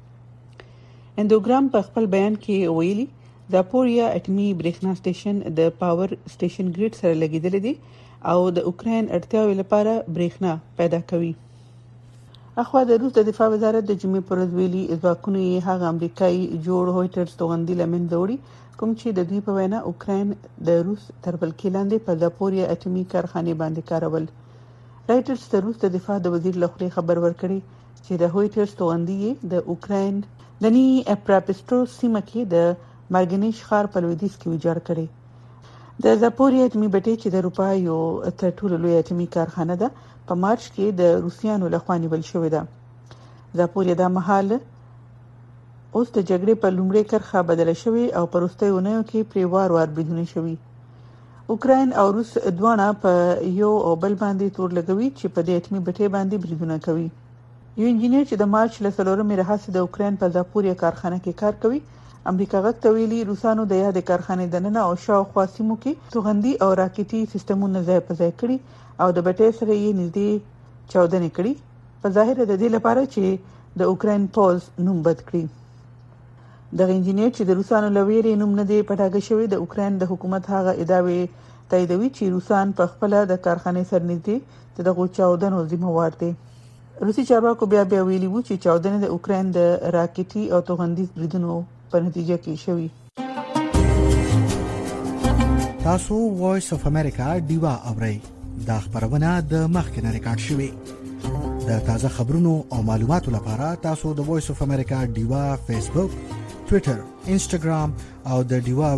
اندوګرام په خپل بیان کې ویلي زاپوریا اټومي برېښنا سټیشن د پاور سټیشن ګریډ سره لګیدل دي او د اوکراین اړتیاوې لپاره برېښنا پیدا کوي. اخوا د روس د دفاع وزارت د جمعې پر ورځ ویلي ځواکونه یې هغه امریکایي جوړ هویټرز توغندي لمن دوړي کوم چې د دوی په وینا اوکراین د روس تر بلکې لاندې په زاپوریا اټومي کارخانه باندې کارول. رایټرز د روس د دفاع د وزیر لخوا خبر ورکړي چې د هویټرز توغندي د اوکراین د نی اپراپسترو سیمه کې د مارګنیش ښار په لویدیځ کې ویجاړ کړي. د زاپوریا اتمی بټي چې د اروپا یو تر ټولو لوی اتمی کارخانه ده په مارچ کې د روسیانو لخوا نیول شوې ده. زاپوریا د مهال اوس د جګړې په لومړۍ کرخه بدله شوې او په وروستیو اونیو کې پرې وار وار بریدونه شوي. اوکراین او روس دواړه په یو او بل باندې تور لګوي چې په دې اتمی بټي باندې بریدونه کوي. یو انجنیر چې د مارچ له څلورمې راهیسې د اوکراین په زاپوریا کارخانه کې کار کوي امریکا غږ ته ویلي روسانو د یادې کارخانې دننه او شاوخوا سیمو کې توغندي او راکټي سیستمونه ځای په ځای کړي او د بټي سره یې نږدې چاودنې کړي په ظاهر د دې لپاره چې د اوکراین پوز نوم بد کړي. د انجنیر چې د روسانو لویری نوم نه دی پټاګه شوی د اوکراین د حکومت هغه ادعاوې تاییدوي چې روسان په خپل د کارخانې سره نږدې دغه چاودنو ذمہ وار دي. روسي چارواکو بیا بیا ویلي وو چې چاودنې د اوکراین د راکټي او توغندي بریدونو په نتیجه کې شوی. تاسو وایس اف امریکا دیوا اورئ دا خبرونه د مخکنه ریکارډ شوی. د تازه خبرونو او معلوماتو لپاره تاسو د وایس اف امریکا دیوا فیسبوک، ټوئیټر، انسټاګرام او د دیوا